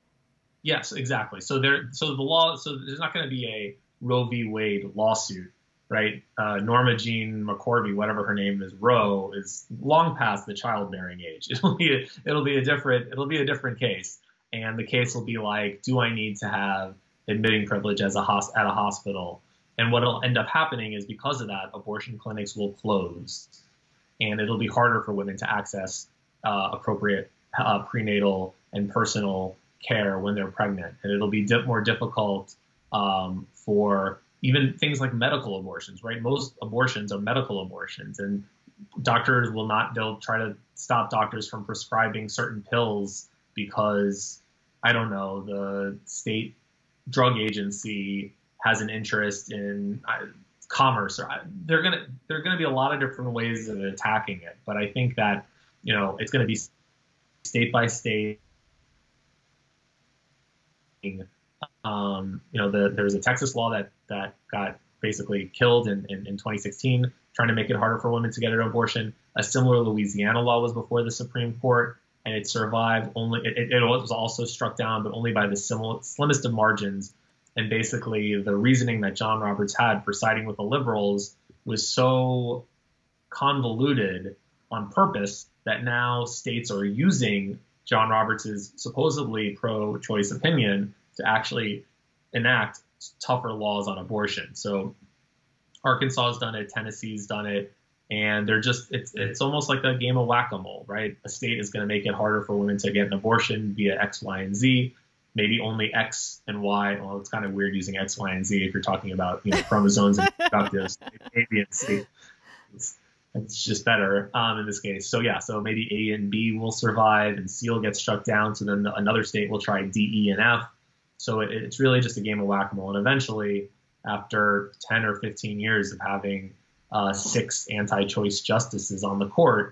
S2: Yes, exactly. So there, so the law, so there's not going to be a Roe v. Wade lawsuit. Right, uh, Norma Jean McCorvey, whatever her name is, Roe, is long past the childbearing age. It'll be a, it'll be a different it'll be a different case, and the case will be like, do I need to have admitting privilege as a hos- at a hospital? And what will end up happening is because of that, abortion clinics will close, and it'll be harder for women to access uh, appropriate uh, prenatal and personal care when they're pregnant, and it'll be di- more difficult um, for even things like medical abortions, right? Most abortions are medical abortions, and doctors will not, they'll try to stop doctors from prescribing certain pills because, I don't know, the state drug agency has an interest in uh, commerce. Or, uh, they're going to, there are going to be a lot of different ways of attacking it. But I think that, you know, it's going to be state by state. Um, you know, the, there was a Texas law that that got basically killed in, in, in twenty sixteen, trying to make it harder for women to get an abortion. A similar Louisiana law was before the Supreme Court, and it survived only. It, it was also struck down, but only by the similar, slimmest of margins. And basically, the reasoning that John Roberts had for siding with the liberals was so convoluted on purpose that now states are using John Roberts's supposedly pro-choice opinion to actually enact tougher laws on abortion. So Arkansas has done it, Tennessee's done it, and they're just, it's it's almost like a game of whack-a-mole, right? A state is going to make it harder for women to get an abortion via X, Y, and Z, maybe only X and Y. Well, it's kind of weird using X, Y, and Z if you're talking about, you know, chromosomes and reproductive, A, B, and C. It's, it's just better um, in this case. So yeah, so maybe A and B will survive and C will get struck down. So then another state will try D, E, and F. So it, it's really just a game of whack-a-mole. And eventually, after ten or fifteen years of having uh, six anti-choice justices on the court,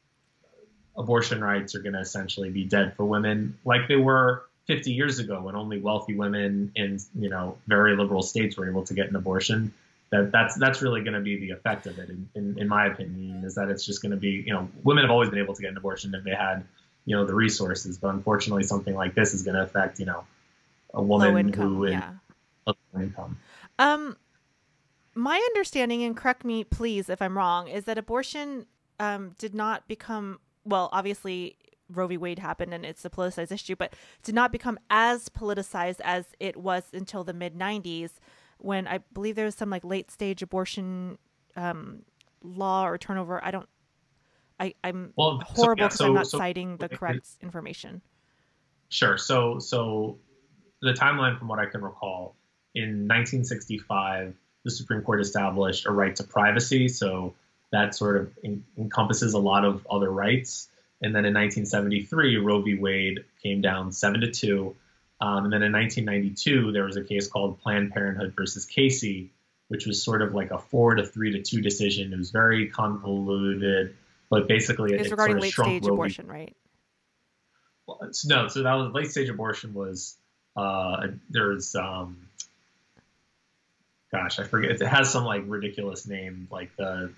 S2: abortion rights are going to essentially be dead for women, like they were fifty years ago when only wealthy women in, you know, very liberal states were able to get an abortion. That that's that's really going to be the effect of it, in, in, in my opinion, is that it's just going to be, you know, women have always been able to get an abortion if they had, you know, the resources. But unfortunately, something like this is going to affect, you know, a woman
S1: low income,
S2: who is
S1: yeah.
S2: low income.
S1: Um, my understanding, and correct me please if I'm wrong, is that abortion um, did not become, well, obviously Roe v. Wade happened and it's a politicized issue, but did not become as politicized as it was until the mid nineties, when I believe there was some like late stage abortion um, law or turnover. I don't, I, I'm
S2: well,
S1: horrible because
S2: so, yeah, so,
S1: I'm not
S2: so,
S1: citing the correct information.
S2: Sure. So, so the timeline from what I can recall, in nineteen sixty-five, the Supreme Court established a right to privacy. So that sort of en- encompasses a lot of other rights. And then in nineteen seventy-three, Roe v. Wade came down seven to two. Um, and then in nineteen ninety-two, there was a case called Planned Parenthood versus Casey, which was sort of like a four to three to two decision. It was very convoluted, but basically it,
S1: It's
S2: it
S1: regarding
S2: sort of
S1: late
S2: shrunk
S1: stage
S2: Roe v.
S1: abortion, right?
S2: Well, no, so that was late stage abortion was uh, there's um, gosh, I forget. It has some like ridiculous name, like the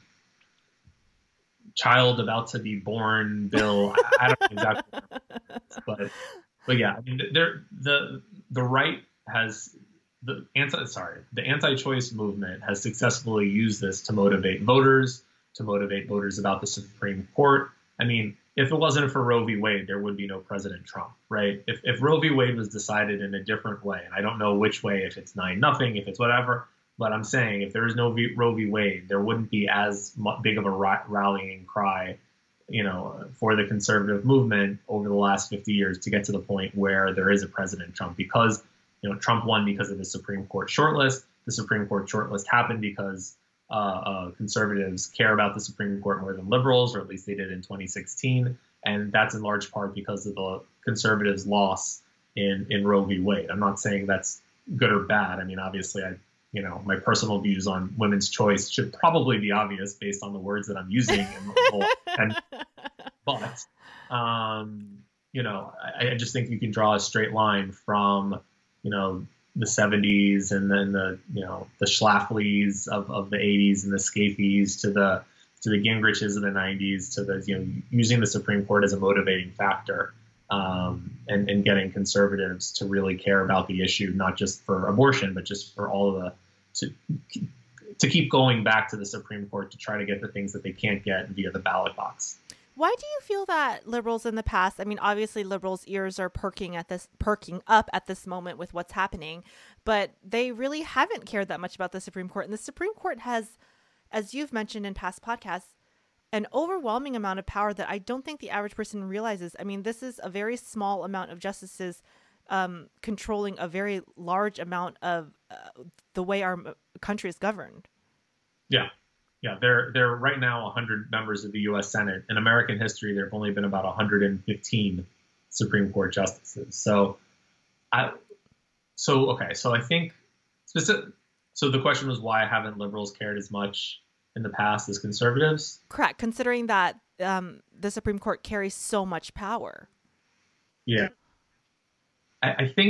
S2: child about to be born bill. I, I don't know exactly, but but yeah, I mean, there the the right has the anti sorry the anti-choice movement has successfully used this to motivate voters, to motivate voters about the Supreme Court. I mean, if it wasn't for Roe v. Wade, there would be no President Trump, right? If if Roe v. Wade was decided in a different way, and I don't know which way, if it's nine nothing, if it's whatever. But I'm saying if there is no v- Roe v. Wade, there wouldn't be as mu- big of a ra- rallying cry, you know, for the conservative movement over the last fifty years to get to the point where there is a President Trump, because, you know, Trump won because of the Supreme Court shortlist. The Supreme Court shortlist happened because uh, uh, conservatives care about the Supreme Court more than liberals, or at least they did in twenty sixteen. And that's in large part because of the conservatives' loss in, in Roe v. Wade. I'm not saying that's good or bad. I mean, obviously, I you know, my personal views on women's choice should probably be obvious based on the words that I'm using. And, and but, um, you know, I, I just think you can draw a straight line from, you know, the seventies and then the, you know, the Schlaflys of, of the eighties and the Scapes to the to the Gingriches of the nineties to the, you know, using the Supreme Court as a motivating factor. Um, and, and getting conservatives to really care about the issue, not just for abortion, but just for all of the, to, to keep going back to the Supreme Court to try to get the things that they can't get via the ballot box.
S1: Why do you feel that liberals in the past, I mean, obviously liberals' ears are perking at this, perking up at this moment with what's happening, but they really haven't cared that much about the Supreme Court. And the Supreme Court has, as you've mentioned in past podcasts, an overwhelming amount of power that I don't think the average person realizes. I mean, this is a very small amount of justices um, controlling a very large amount of uh, the way our country is governed.
S2: Yeah. Yeah. There, there are right now one hundred members of the U S Senate. In American history, there have only been about one hundred fifteen Supreme Court justices. So I, so, okay. So I think specific, so the question was, why haven't liberals cared as much in the past as conservatives?
S1: Correct. Considering that um, the Supreme Court carries so much power.
S2: Yeah. I, I think,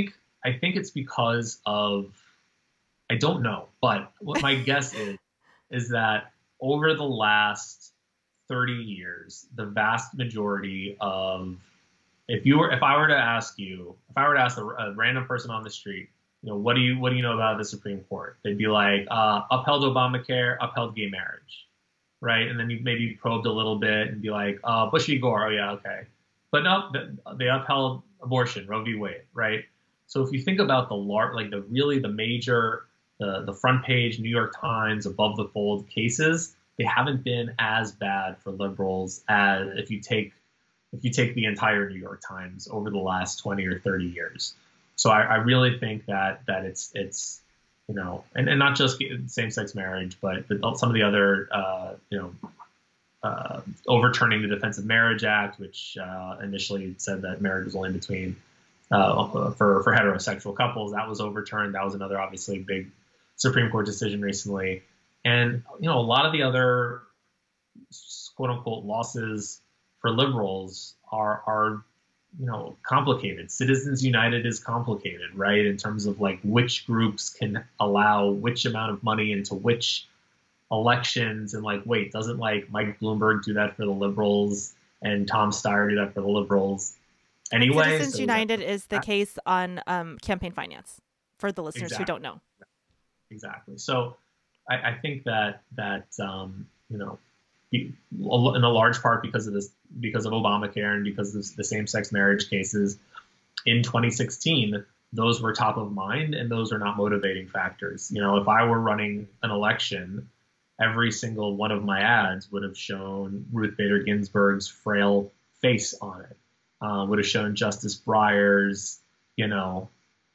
S2: I think it's because of, I don't know, but what my guess is, is that over the last thirty years, the vast majority of, if you were, if I were to ask you, if I were to ask a, a random person on the street, you know, what do you, what do you know about the Supreme Court? They'd be like, uh, upheld Obamacare, upheld gay marriage, right? And then you maybe probed a little bit and be like, uh, Bush v. Gore, oh yeah, okay. But no, they upheld abortion, Roe v. Wade, right? So if you think about the lar- like the really the major, the the front page New York Times above the fold cases, they haven't been as bad for liberals as if you take if you take the entire New York Times over the last twenty or thirty years. So I, I really think that that it's it's you know, and, and not just same-sex marriage, but the, some of the other uh, you know. Uh, overturning the Defense of Marriage Act, which uh, initially said that marriage was only between uh, for for heterosexual couples. That was overturned. That was another obviously big Supreme Court decision recently. And you know, a lot of the other quote unquote losses for liberals are are you know complicated. Citizens United is complicated, right? In terms of like which groups can allow which amount of money into which elections, and like, wait, doesn't like Mike Bloomberg do that for the liberals and Tom Steyer do that for the liberals anyway?
S1: Citizens
S2: so
S1: United
S2: that,
S1: is the
S2: that,
S1: case on um, campaign finance for the listeners
S2: exactly,
S1: who don't know.
S2: Exactly. So I, I think that that um, you know, in a large part because of this, because of Obamacare and because of the same-sex marriage cases in twenty sixteen, those were top of mind, and those are not motivating factors. You know, if I were running an election, every single one of my ads would have shown Ruth Bader Ginsburg's frail face on it. Uh, would have shown Justice Breyer's, you know,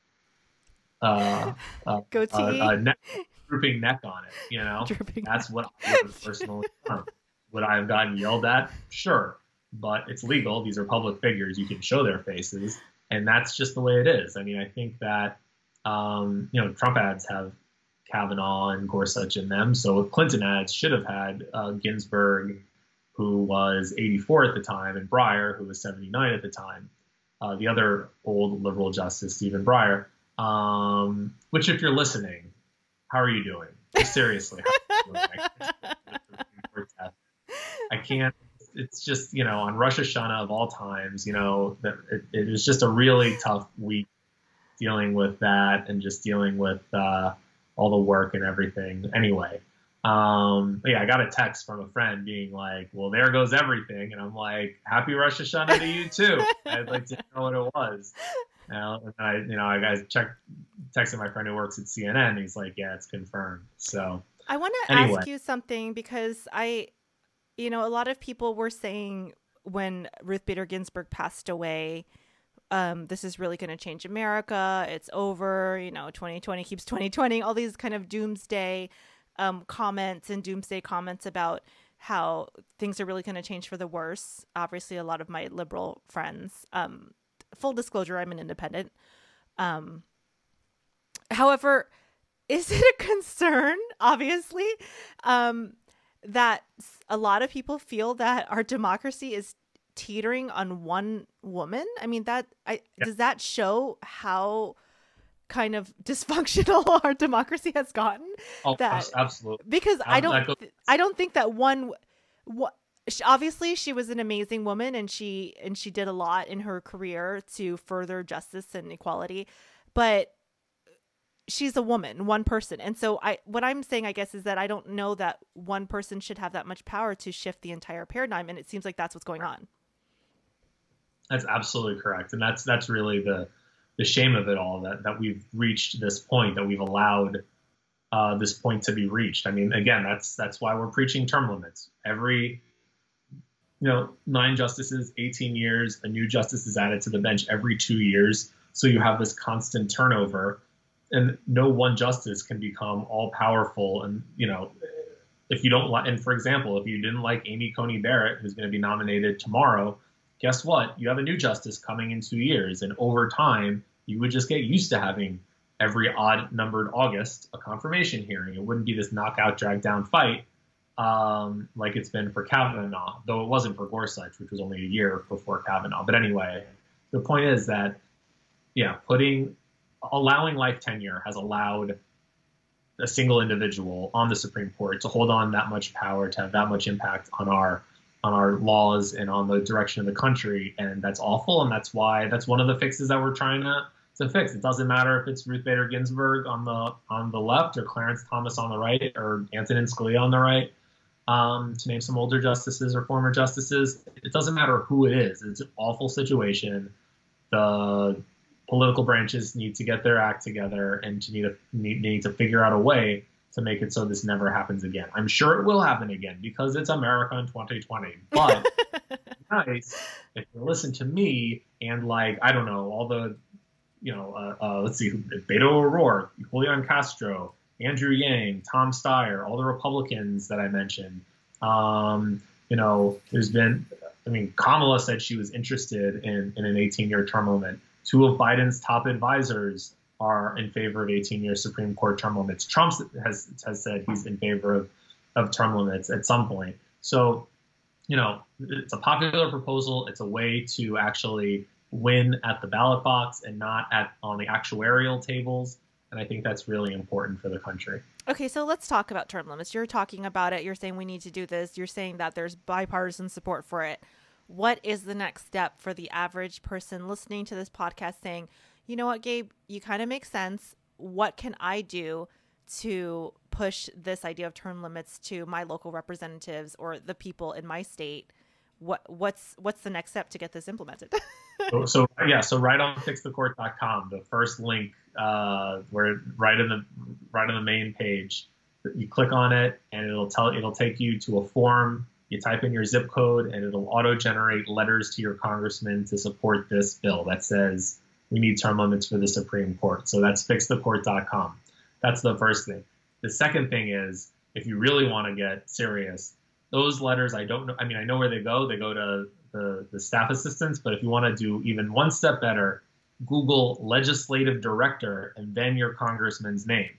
S2: uh, uh,
S1: goatee,
S2: uh, uh, neck, drooping neck on it. You know,
S1: drooping
S2: that's what I would have personally done. Would I have gotten yelled at? Sure, but it's legal. These are public figures. You can show their faces, and that's just the way it is. I mean, I think that um, you know, Trump ads have Kavanaugh and Gorsuch in them. So Clinton ads should have had uh, Ginsburg, who was eighty-four at the time, and Breyer, who was seventy-nine at the time. Uh, the other old liberal justice, Stephen Breyer, um, which if you're listening, how are you doing? Seriously, how are you doing? I can't, it's just, you know, on Rosh Hashanah of all times, you know, that it, it was just a really tough week dealing with that and just dealing with, uh, all the work and everything. Anyway, um, yeah, I got a text from a friend being like, well, there goes everything. And I'm like, happy Rosh Hashanah to you too. I'd like to know what it was. Uh, and I, you know, I guys checked, texted my friend who works at C N N. He's like, yeah, it's confirmed. So
S1: I want to
S2: anyway.
S1: ask you something, because I, you know, a lot of people were saying when Ruth Bader Ginsburg passed away, Um, this is really going to change America. It's over. You know, twenty twenty keeps twenty twenty. All these kind of doomsday um, comments and doomsday comments about how things are really going to change for the worse. Obviously, a lot of my liberal friends. Um, full disclosure, I'm an independent. Um, however, is it a concern? Obviously, um, that a lot of people feel that our democracy is teetering on one woman. I mean, that I
S2: yeah.
S1: does that show how kind of dysfunctional our democracy has gotten?
S2: Oh,
S1: that
S2: absolutely.
S1: Because I don't
S2: goes-
S1: I don't think that one what obviously she was an amazing woman, and she and she did a lot in her career to further justice and equality, but she's a woman, one person. And so I what I'm saying, I guess, is that I don't know that one person should have that much power to shift the entire paradigm, and it seems like that's what's going on.
S2: That's absolutely correct. And that's that's really the the shame of it all, that that we've reached this point, that we've allowed uh, this point to be reached. I mean, again, that's that's why we're preaching term limits. Every, you know, nine justices, eighteen years, a new justice is added to the bench every two years. So you have this constant turnover, and no one justice can become all powerful. And, you know, if you don't like, and for example, if you didn't like Amy Coney Barrett, who's going to be nominated tomorrow, guess what? You have a new justice coming in two years. And over time, you would just get used to having every odd numbered August a confirmation hearing. It wouldn't be this knockout, drag down fight um, like it's been for Kavanaugh, though it wasn't for Gorsuch, which was only a year before Kavanaugh. But anyway, the point is that, yeah, putting allowing life tenure has allowed a single individual on the Supreme Court to hold on that much power, to have that much impact on our on our laws and on the direction of the country. And that's awful. And that's why that's one of the fixes that we're trying to, to fix. It doesn't matter if it's Ruth Bader Ginsburg on the on the left or Clarence Thomas on the right or Antonin Scalia on the right, um, to name some older justices or former justices. It doesn't matter who it is. It's an awful situation. The political branches need to get their act together and to need, a, need, need to figure out a way to make it so this never happens again. I'm sure it will happen again because it's America in twenty twenty. But nice if you listen to me and like, I don't know, all the, you know, uh, uh, let's see, Beto O'Rourke, Julian Castro, Andrew Yang, Tom Steyer, all the Republicans that I mentioned. Um, you know, there's been, I mean, Kamala said she was interested in, in an eighteen-year term limit. Two of Biden's top advisors are in favor of eighteen-year Supreme Court term limits. Trump has has said he's in favor of, of term limits at some point. So, you know, it's a popular proposal. It's a way to actually win at the ballot box and not at on the actuarial tables. And I think that's really important for the country.
S1: Okay, so let's talk about term limits. You're talking about it. You're saying we need to do this. You're saying that there's bipartisan support for it. What is the next step for the average person listening to this podcast saying, you know what, Gabe, you kind of make sense. What can I do to push this idea of term limits to my local representatives or the people in my state? What what's what's the next step to get this implemented?
S2: so, so yeah, so right on fix the court dot com, the first link uh, where right in the right on the main page, you click on it and it'll tell it'll take you to a form. You type in your zip code and it'll auto-generate letters to your congressman to support this bill that says we need term limits for the Supreme Court. So that's fix the court dot com. That's the first thing. The second thing is, if you really want to get serious, those letters, I don't know. I mean, I know where they go. They go to the, the staff assistants. But if you want to do even one step better, Google legislative director and then your congressman's name.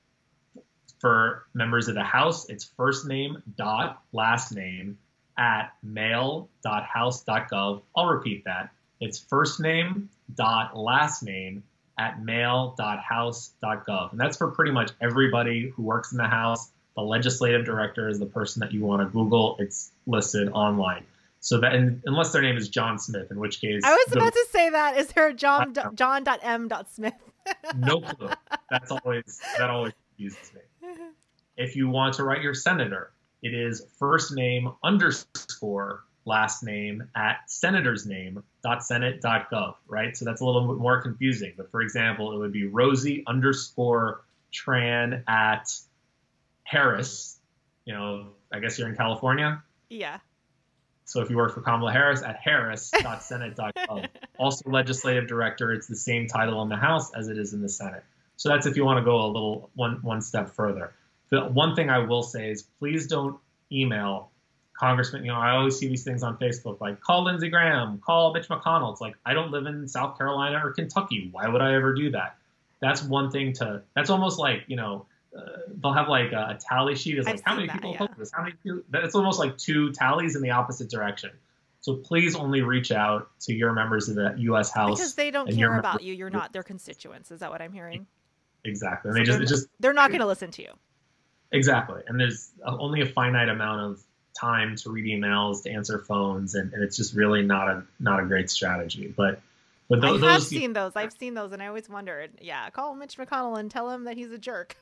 S2: For members of the House, it's first name dot last name at mail dot house dot gov. I'll repeat that. It's first name dot last name at mail dot house dot gov. And that's for pretty much everybody who works in the House. The legislative director is the person that you want to Google. It's listed online. So that, and unless their name is John Smith, in which case
S1: I was
S2: the,
S1: about to say that. Is there a John John dot M dot Smith?
S2: No clue. That's always that always confuses me. If you want to write your senator, it is first name underscore last name at senator's name dot senate dot gov, right? So that's a little bit more confusing. But for example, it would be Rosie underscore Tran at Harris. You know, I guess you're in California.
S1: Yeah.
S2: So if you work for Kamala Harris, at harris dot senate dot gov. Also legislative director, it's the same title in the House as it is in the Senate. So that's if you want to go a little one one step further. The one thing I will say is please don't email Congressman. You know, I always see these things on Facebook, like call Lindsey Graham, call Mitch McConnell. It's like, I don't live in South Carolina or Kentucky. Why would I ever do that? That's one thing to, that's almost like, you know, uh, they'll have like a, a tally sheet. It's like,
S1: I've
S2: how many
S1: that,
S2: people
S1: yeah.
S2: voted this? How many people? It's almost like two tallies in the opposite direction. So please only reach out to your members of the U S House.
S1: Because they don't care about you. You're not their constituents. Is that what I'm hearing?
S2: Exactly. And
S1: So
S2: they just,
S1: they're,
S2: it just,
S1: they're not going to listen to you.
S2: Exactly. And there's only a finite amount of time to read emails, to answer phones, and, and it's just really not a not a great strategy. But but
S1: I
S2: those,
S1: have
S2: those
S1: seen those. I've seen those, and I always wondered, yeah, call Mitch McConnell and tell him that he's a jerk.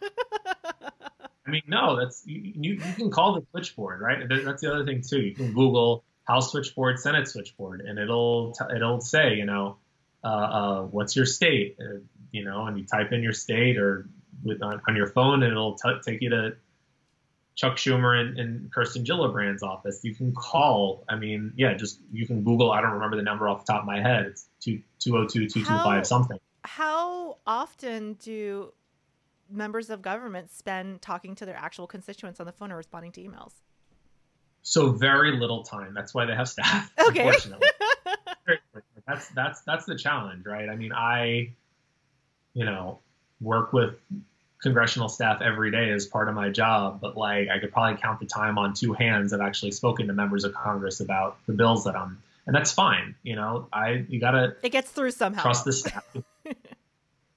S2: I mean, no, that's you, you, you can call the switchboard, right? That's the other thing too. You can Google House switchboard, Senate switchboard, and it'll t- it'll say, you know, uh, uh, what's your state, uh, you know, and you type in your state or with, on, on your phone, and it'll t- take you to Chuck Schumer and, and Kirsten Gillibrand's office. You can call. I mean, yeah, just you can Google. I don't remember the number off the top of my head. It's two two zero two two two five something.
S1: How often do members of government spend talking to their actual constituents on the phone or responding to emails?
S2: So very little time. That's why they have staff.
S1: Okay.
S2: Unfortunately, that's that's that's the challenge, right? I mean, I, you know, work with congressional staff every day as part of my job, but like I could probably count the time on two hands I've actually spoken to members of Congress about the bills that I'm, and that's fine. You know, I, you gotta
S1: it gets through somehow.
S2: Trust the staff.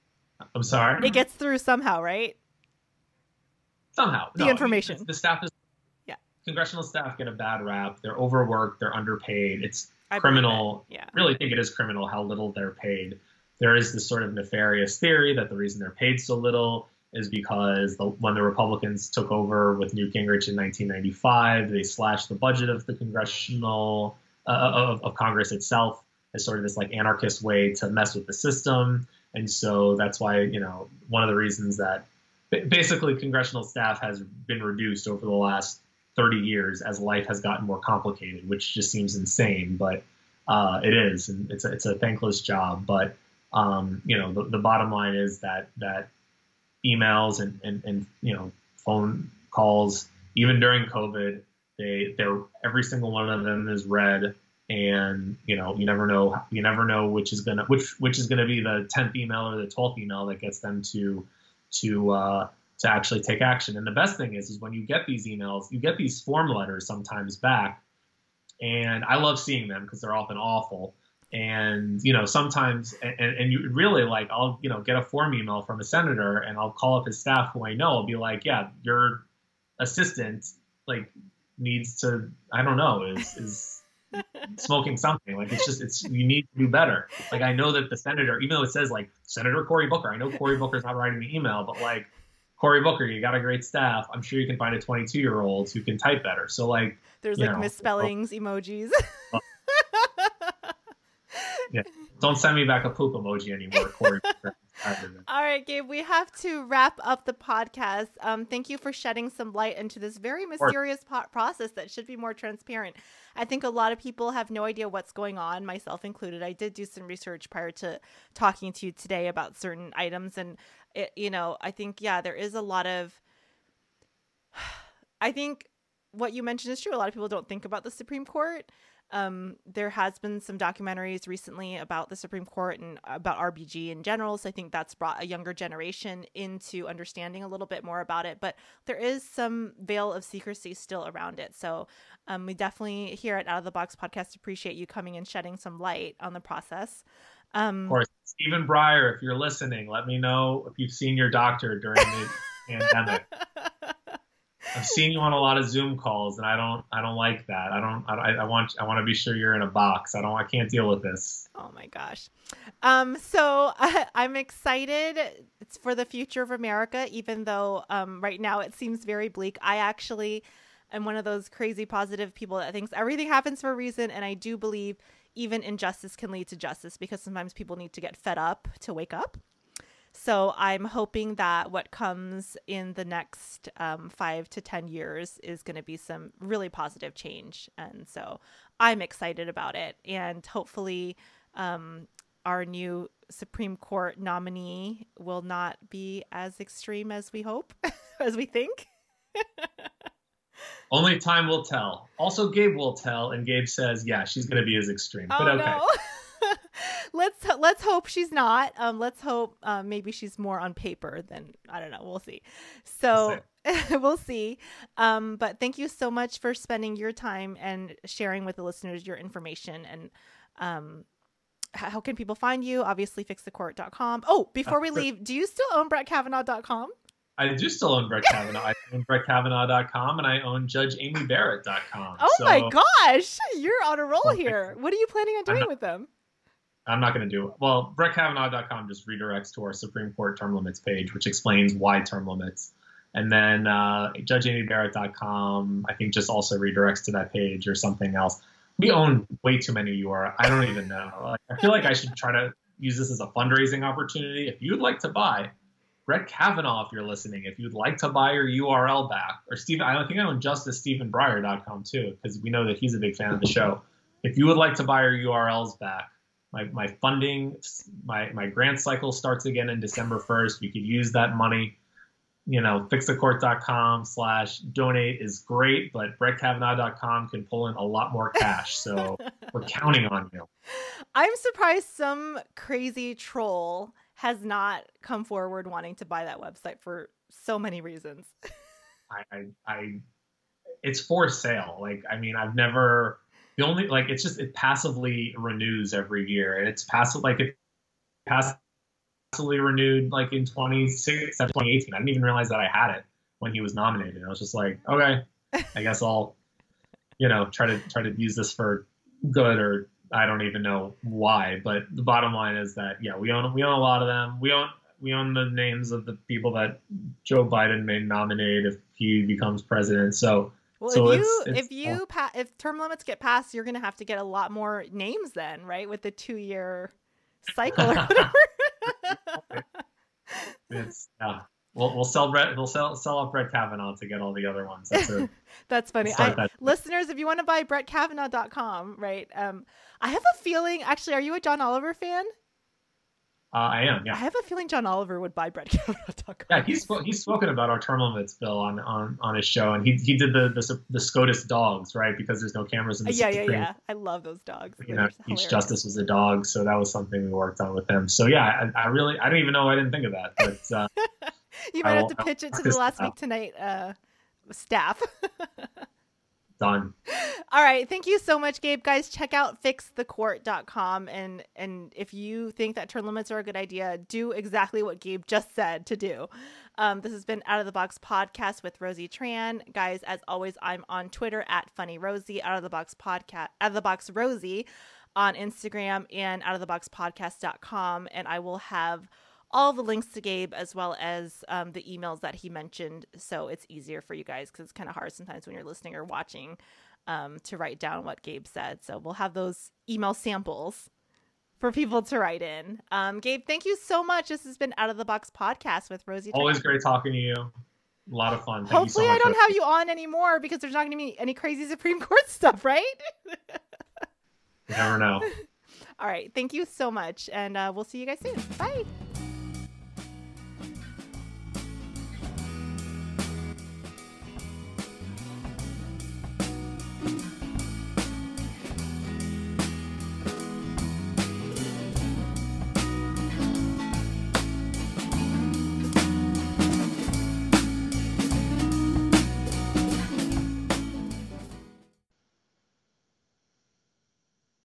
S2: I'm sorry.
S1: It gets through somehow, right?
S2: Somehow.
S1: The
S2: no,
S1: information.
S2: I mean, the staff is.
S1: Yeah.
S2: Congressional staff get a bad rap. They're overworked. They're underpaid. It's
S1: I
S2: criminal.
S1: It. Yeah.
S2: I really think it is criminal how little they're paid. There is this sort of nefarious theory that the reason they're paid so little is because the, when the Republicans took over with Newt Gingrich in nineteen ninety-five, they slashed the budget of the congressional uh, of, of Congress itself as sort of this like anarchist way to mess with the system. And so that's why, you know, one of the reasons that basically congressional staff has been reduced over the last thirty years as life has gotten more complicated, which just seems insane, but uh, it is, and it's a, it's a thankless job. But um, you know, the, the bottom line is that that emails and, and and you know phone calls, even during COVID, they they're every single one of them is read, and you know you never know you never know which is gonna which which is gonna be the tenth email or the twelfth email that gets them to to uh, to actually take action. And the best thing is, is when you get these emails, you get these form letters sometimes back, and I love seeing them because they're often awful. And, you know, sometimes, and, and you really like, I'll, you know, get a form email from a senator and I'll call up his staff who I know. I'll be like, yeah, your assistant, like, needs to, I don't know, is, is smoking something. Like, it's just, it's, you need to do better. Like, I know that the senator, even though it says like Senator Cory Booker, I know Cory Booker's not writing the email, but like, Cory Booker, you got a great staff. I'm sure you can find a twenty-two year old who can type better. So like,
S1: there's like know, misspellings, well, emojis.
S2: Well, yeah. Don't send me back a poop emoji anymore, Cory.
S1: All right, Gabe, we have to wrap up the podcast. Um, thank you for shedding some light into this very mysterious po- process that should be more transparent. I think a lot of people have no idea what's going on, myself included. I did do some research prior to talking to you today about certain items. And, it, you know, I think, yeah, there is a lot of, I think what you mentioned is true. A lot of people don't think about the Supreme Court. Um, there has been some documentaries recently about the Supreme Court and about R B G in general. So I think that's brought a younger generation into understanding a little bit more about it. But there is some veil of secrecy still around it. So um, we definitely here at Out of the Box Podcast appreciate you coming and shedding some light on the process. Um,
S2: of course, Stephen Breyer, if you're listening, let me know if you've seen your doctor during the pandemic. I've seen you on a lot of Zoom calls, and I don't, I don't like that. I don't, I, I want, I want to be sure you're in a box. I don't, I can't deal with this.
S1: Oh my gosh. Um, so I, I'm excited. It's for the future of America, even though um, right now it seems very bleak. I actually am one of those crazy positive people that thinks everything happens for a reason, and I do believe even injustice can lead to justice because sometimes people need to get fed up to wake up. So I'm hoping that what comes in the next um, five to ten years is going to be some really positive change. And so I'm excited about it. And hopefully um, our new Supreme Court nominee will not be as extreme as we hope, as we think.
S2: Only time will tell. Also, Gabe will tell. And Gabe says, yeah, she's going to be as extreme.
S1: Oh,
S2: but okay.
S1: No. let's let's hope she's not. Um, let's hope uh, maybe she's more on paper than, I don't know. We'll see. So we'll, we'll see. Um, but thank you so much for spending your time and sharing with the listeners your information. And um, how can people find you? Obviously, fix the court dot com. Oh, before we leave, do you still own Brett Kavanaugh dot com?
S2: I do still own Brett Kavanaugh. I own Brett Kavanaugh dot com and I own Judge Amy Barrett dot com.
S1: Oh
S2: so,
S1: my gosh, you're on a roll here. What are you planning on doing
S2: not,
S1: with them?
S2: I'm not going to do it. Well, Brett Kavanaugh dot com just redirects to our Supreme Court term limits page, which explains why term limits. And then uh, Judge Amy Barrett dot com, I think, just also redirects to that page or something else. We own way too many U R Ls. I don't even know. Like, I feel like I should try to use this as a fundraising opportunity. If you'd like to buy Brett Kavanaugh, if you're listening, if you'd like to buy your U R L back, or Stephen, I think I own Justice Stephen Breyer dot com too, because we know that he's a big fan of the show. If you would like to buy your U R Ls back, my, my funding, my, my grant cycle starts again in December first. You could use that money. You know, fix the court dot com slash donate is great, but Brett Kavanaugh dot com can pull in a lot more cash. So we're counting on you.
S1: I'm surprised some crazy troll has not come forward wanting to buy that website for so many reasons.
S2: I, I, I, it's for sale. Like, I mean, I've never, the only, like, it's just, it passively renews every year. And it's passive, like, it passively successfully renewed like in twenty sixteen, twenty eighteen. I didn't even realize that I had it when he was nominated. I was just like, okay, I guess I'll, you know, try to try to use this for good, or I don't even know why. But the bottom line is that, yeah, we own we own a lot of them. We own we own the names of the people that Joe Biden may nominate if he becomes president. So.
S1: Well,
S2: so
S1: if you
S2: it's, it's,
S1: if you pa- if term limits get passed, you're going to have to get a lot more names then, right? With the two year cycle or whatever.
S2: It's yeah. We'll we'll sell Brett. We'll sell sell off Brett Kavanaugh to get all the other ones. That's a,
S1: That's funny.
S2: we'll
S1: I,
S2: that.
S1: Listeners, if you want to buy Brett Kavanaugh dot com, right? Um, I have a feeling. Actually, are you a John Oliver fan?
S2: Uh, I am, yeah.
S1: I have a feeling John Oliver would buy Brett Kavanaugh dot com.
S2: Yeah, he's he's spoken about our term limits bill on, on, on his show, and he he did the, the the SCOTUS dogs, right? Because there's no cameras in the
S1: yeah,
S2: Supreme.
S1: Yeah, yeah, I love those dogs.
S2: You
S1: They're
S2: know,
S1: hilarious.
S2: each justice was a dog, so that was something we worked on with him. So yeah, I, I really I didn't even know I didn't think of that, but uh,
S1: you might
S2: I
S1: have
S2: will,
S1: to pitch
S2: I'll
S1: it to the
S2: this
S1: last
S2: out.
S1: week tonight uh, staff.
S2: Done.
S1: All right. Thank you so much, Gabe. Guys, check out fix the court dot com. And, and if you think that term limits are a good idea, do exactly what Gabe just said to do. Um, this has been Out of the Box Podcast with Rosie Tran. Guys, as always, I'm on Twitter at Funny Rosie, Out of the Box Podcast, Out of the Box Rosie on Instagram, and out of the box podcast dot com. And I will have all the links to Gabe as well as um, the emails that he mentioned. So it's easier for you guys because it's kind of hard sometimes when you're listening or watching um, to write down what Gabe said. So we'll have those email samples for people to write in. Um, Gabe, thank you so much. This has been Out of the Box Podcast with Rosie.
S2: Always
S1: Tran.
S2: great talking to you. A lot of fun. Thank
S1: Hopefully
S2: you so
S1: I
S2: much
S1: don't
S2: for-
S1: have you on anymore because there's not going to be any crazy Supreme Court stuff, right?
S2: You never know.
S1: All right. Thank you so much. And uh, we'll see you guys soon. Bye.